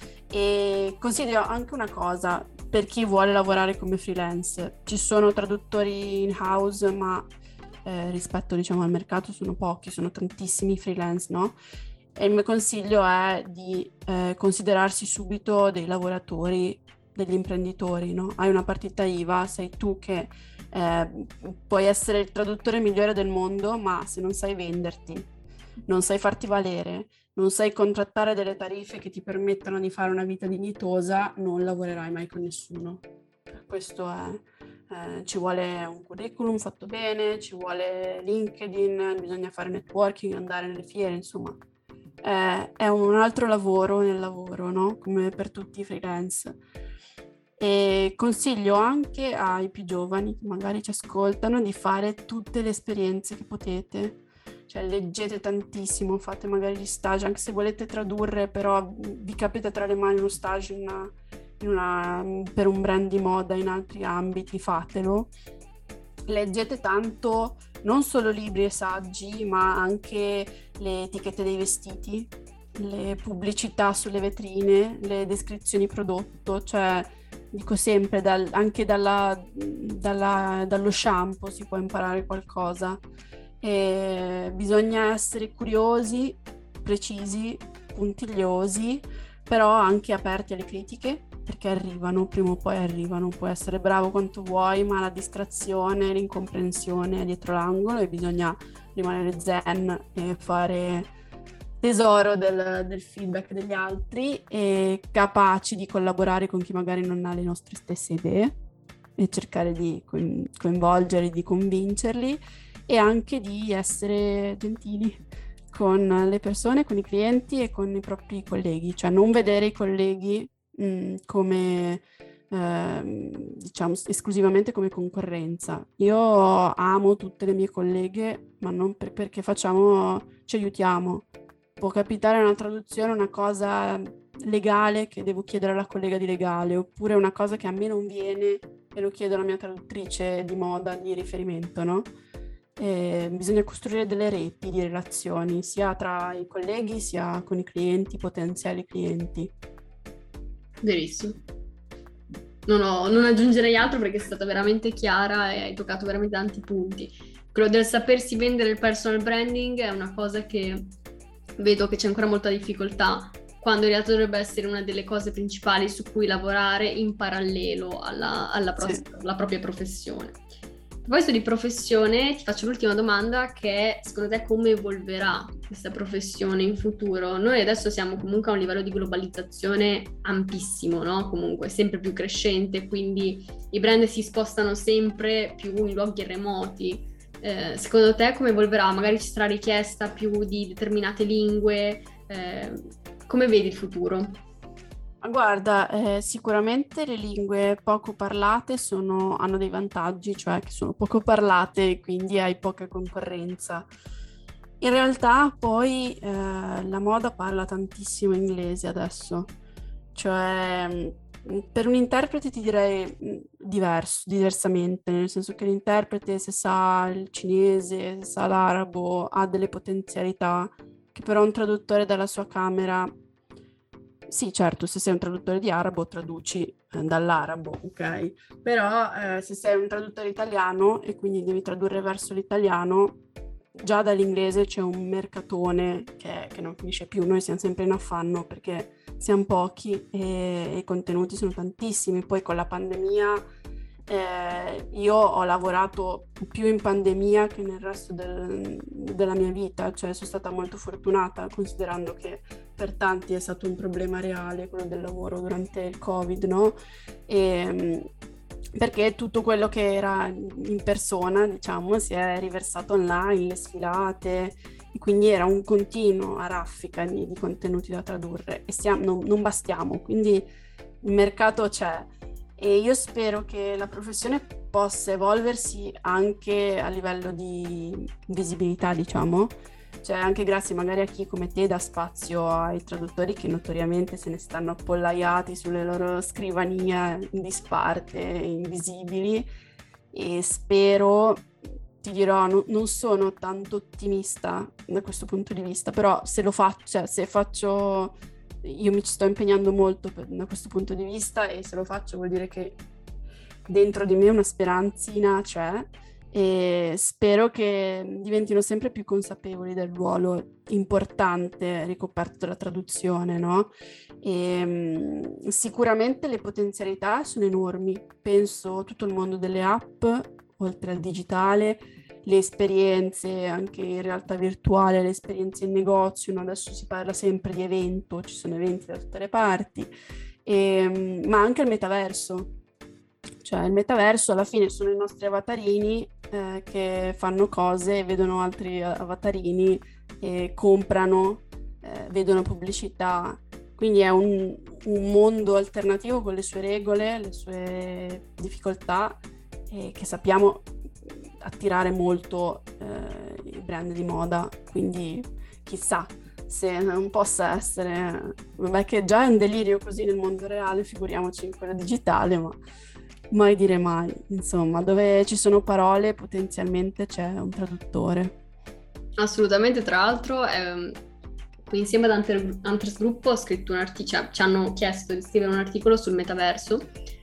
E consiglio anche una cosa per chi vuole lavorare come freelance: ci sono traduttori in-house, ma eh, rispetto, diciamo, al mercato sono pochi, sono tantissimi freelance, no? E il mio consiglio è di eh, considerarsi subito dei lavoratori, degli imprenditori, no? Hai una partita I V A, sei tu che eh, puoi essere il traduttore migliore del mondo, ma se non sai venderti, non sai farti valere, non sai contrattare delle tariffe che ti permettano di fare una vita dignitosa, non lavorerai mai con nessuno. Questo è, eh, ci vuole un curriculum fatto bene, ci vuole LinkedIn, bisogna fare networking, andare nelle fiere, insomma. Eh, è un altro lavoro nel lavoro, no? Come per tutti i freelance. E consiglio anche ai più giovani che magari ci ascoltano di fare tutte le esperienze che potete. Cioè leggete tantissimo, fate magari gli stage, anche se volete tradurre, però vi capita tra le mani uno stage in una, in una, per un brand di moda in altri ambiti, fatelo. Leggete tanto, non solo libri e saggi, ma anche le etichette dei vestiti, le pubblicità sulle vetrine, le descrizioni prodotto, cioè dico sempre, dal, anche dalla, dalla, dallo shampoo si può imparare qualcosa. E bisogna essere curiosi, precisi, puntigliosi, però anche aperti alle critiche, perché arrivano, prima o poi arrivano. Puoi essere bravo quanto vuoi, ma la distrazione, l'incomprensione è dietro l'angolo e bisogna rimanere zen e fare tesoro del, del feedback degli altri e capaci di collaborare con chi magari non ha le nostre stesse idee e cercare di coinvolgerli, di convincerli, e anche di essere gentili con le persone, con i clienti e con i propri colleghi, cioè non vedere i colleghi mh, come eh, diciamo esclusivamente come concorrenza. Io amo tutte le mie colleghe, ma non per, perché facciamo, ci aiutiamo. Può capitare una traduzione, una cosa legale che devo chiedere alla collega di legale, oppure una cosa che a me non viene e lo chiedo alla mia traduttrice di moda di riferimento, no? E bisogna costruire delle reti di relazioni sia tra i colleghi sia con i clienti, potenziali clienti. Verissimo. Non, ho, non aggiungerei altro perché è stata veramente chiara e hai toccato veramente tanti punti. Quello del sapersi vendere il personal branding è una cosa che vedo che c'è ancora molta difficoltà, quando in realtà dovrebbe essere una delle cose principali su cui lavorare in parallelo alla, alla, pro- sì. alla propria professione. A proposito di professione, ti faccio l'ultima domanda, che è: secondo te come evolverà questa professione in futuro? Noi adesso siamo comunque a un livello di globalizzazione ampissimo, no? Comunque sempre più crescente, quindi i brand si spostano sempre più in luoghi remoti. Eh, secondo te come evolverà? Magari ci sarà richiesta più di determinate lingue? Eh, come vedi il futuro? Ma guarda, eh, sicuramente le lingue poco parlate sono- hanno dei vantaggi, cioè che sono poco parlate e quindi hai poca concorrenza. In realtà poi eh, la moda parla tantissimo inglese adesso, cioè mh, per un interprete ti direi mh, diverso, diversamente, nel senso che l'interprete se sa il cinese, se sa l'arabo, ha delle potenzialità che però un traduttore dalla sua camera, sì, certo, se sei un traduttore di arabo traduci eh, dall'arabo, ok? Però eh, se sei un traduttore italiano e quindi devi tradurre verso l'italiano, già dall'inglese c'è un mercatone che, che non finisce più. Noi siamo sempre in affanno perché siamo pochi e, e i contenuti sono tantissimi. Poi con la pandemia eh, io ho lavorato più in pandemia che nel resto del- della mia vita, cioè sono stata molto fortunata considerando che per tanti è stato un problema reale quello del lavoro durante il Covid, no? E, perché tutto quello che era in persona, diciamo, si è riversato online, le sfilate, e quindi era un continuo a raffica di, di contenuti da tradurre e stiamo, non, non bastiamo, quindi il mercato c'è e io spero che la professione possa evolversi anche a livello di visibilità, diciamo, cioè anche grazie magari a chi come te dà spazio ai traduttori che notoriamente se ne stanno appollaiati sulle loro scrivanie in disparte, invisibili e spero, ti dirò, no- non sono tanto ottimista da questo punto di vista, però se lo faccio, cioè se faccio, io mi ci sto impegnando molto per- da questo punto di vista e se lo faccio vuol dire che dentro di me una speranzina c'è e spero che diventino sempre più consapevoli del ruolo importante ricoperto dalla traduzione, no? E, mh, sicuramente le potenzialità sono enormi. Penso a tutto il mondo delle app, oltre al digitale, le esperienze anche in realtà virtuale, le esperienze in negozio, no? Adesso si parla sempre di evento, ci sono eventi da tutte le parti, e, mh, ma anche il metaverso. Cioè il metaverso alla fine sono i nostri avatarini eh, che fanno cose, vedono altri avatarini e comprano, eh, vedono pubblicità. Quindi è un, un mondo alternativo con le sue regole, le sue difficoltà e che sappiamo attirare molto eh, i brand di moda. Quindi chissà se non possa essere, vabbè che già è un delirio così nel mondo reale, figuriamoci in quello digitale, ma mai dire mai, insomma, dove ci sono parole potenzialmente c'è un traduttore. Assolutamente, tra l'altro, ehm, qui insieme ad Hunter, Hunters Group ho scritto un articolo, cioè, ci hanno chiesto di scrivere un articolo sul metaverso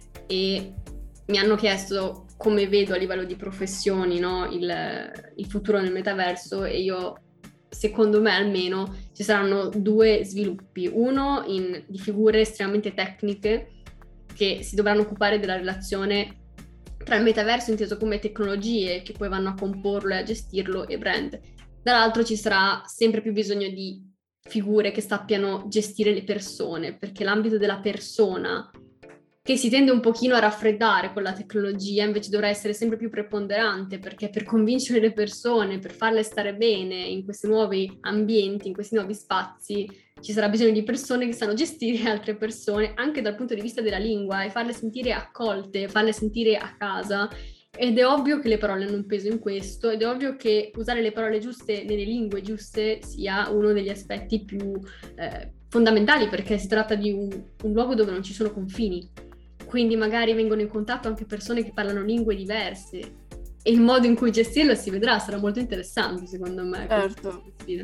e mi hanno chiesto come vedo a livello di professioni, no, il, il futuro nel metaverso e io, secondo me almeno, ci saranno due sviluppi. Uno in, di figure estremamente tecniche che si dovranno occupare della relazione tra il metaverso inteso come tecnologie che poi vanno a comporlo e a gestirlo e brand. Dall'altro ci sarà sempre più bisogno di figure che sappiano gestire le persone, perché l'ambito della persona, che si tende un pochino a raffreddare con la tecnologia, invece dovrà essere sempre più preponderante, perché per convincere le persone, per farle stare bene in questi nuovi ambienti, in questi nuovi spazi, ci sarà bisogno di persone che sanno gestire altre persone, anche dal punto di vista della lingua, e farle sentire accolte, farle sentire a casa. Ed è ovvio che le parole hanno un peso in questo, ed è ovvio che usare le parole giuste nelle lingue giuste sia uno degli aspetti più eh, fondamentali, perché si tratta di un, un luogo dove non ci sono confini. Quindi magari vengono in contatto anche persone che parlano lingue diverse e il modo in cui gestirlo si vedrà, sarà molto interessante secondo me. Certo.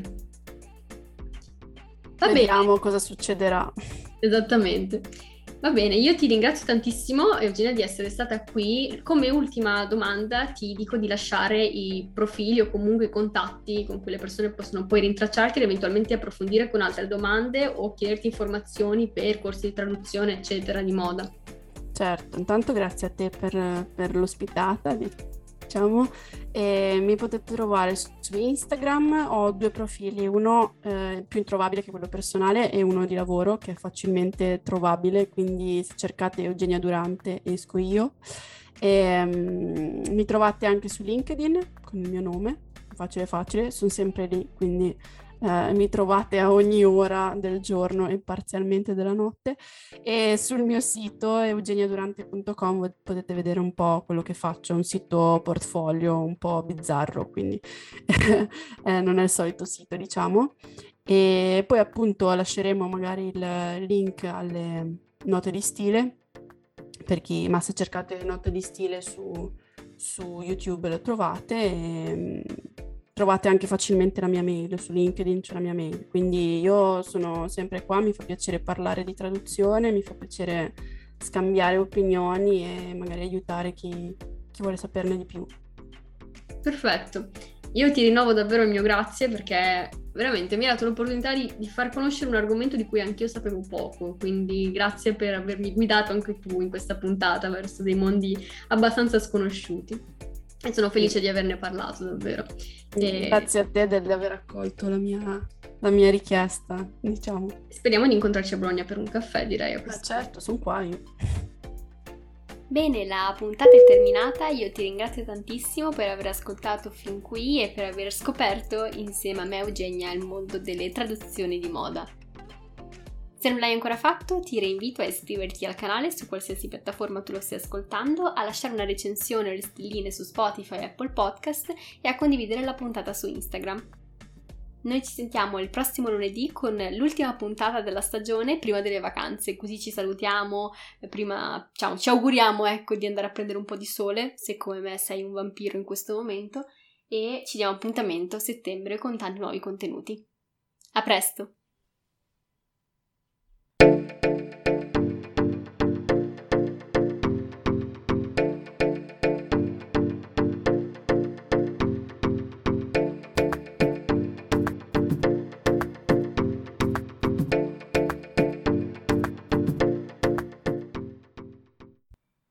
Va Vediamo bene. cosa succederà. Esattamente. Va bene, io ti ringrazio tantissimo, Eugenia, di essere stata qui. Come ultima domanda ti dico di lasciare i profili o comunque i contatti con cui le persone possono poi rintracciarti ed eventualmente approfondire con altre domande o chiederti informazioni per corsi di traduzione, eccetera, di moda. Certo, intanto grazie a te per, per l'ospitata, di diciamo, e mi potete trovare su Instagram. Ho due profili, uno eh, più introvabile che quello personale e uno di lavoro che è facilmente trovabile, quindi se cercate Eugenia Durante esco io. E, um, mi trovate anche su LinkedIn con il mio nome, facile facile, sono sempre lì, quindi eh, mi trovate a ogni ora del giorno e parzialmente della notte. E sul mio sito eugenia durante punto com potete vedere un po' quello che faccio, un sito portfolio un po' bizzarro, quindi eh, non è il solito sito, diciamo. E poi appunto lasceremo magari il link alle note di stile per chi, ma se cercate note di stile su, su YouTube lo trovate e trovate anche facilmente la mia mail, su LinkedIn c'è la mia mail, quindi io sono sempre qua, mi fa piacere parlare di traduzione, mi fa piacere scambiare opinioni e magari aiutare chi, chi vuole saperne di più. Perfetto, io ti rinnovo davvero il mio grazie perché veramente mi ha dato l'opportunità di, di far conoscere un argomento di cui anch'io sapevo poco, quindi grazie per avermi guidato anche tu in questa puntata verso dei mondi abbastanza sconosciuti. E sono felice di averne parlato, davvero. E... Grazie a te di aver accolto la mia, la mia richiesta, diciamo. Speriamo di incontrarci a Bologna per un caffè, direi. A questo. Ma certo, sono qua io. Bene, la puntata è terminata, io ti ringrazio tantissimo per aver ascoltato fin qui e per aver scoperto insieme a me Eugenia il mondo delle traduzioni di moda. Se non l'hai ancora fatto, ti reinvito a iscriverti al canale su qualsiasi piattaforma tu lo stia ascoltando, a lasciare una recensione o le stelline su Spotify e Apple Podcast e a condividere la puntata su Instagram. Noi ci sentiamo il prossimo lunedì con l'ultima puntata della stagione prima delle vacanze, così ci salutiamo, prima ciao, ci auguriamo ecco di andare a prendere un po' di sole, se come me sei un vampiro in questo momento, e ci diamo appuntamento a settembre con tanti nuovi contenuti. A presto!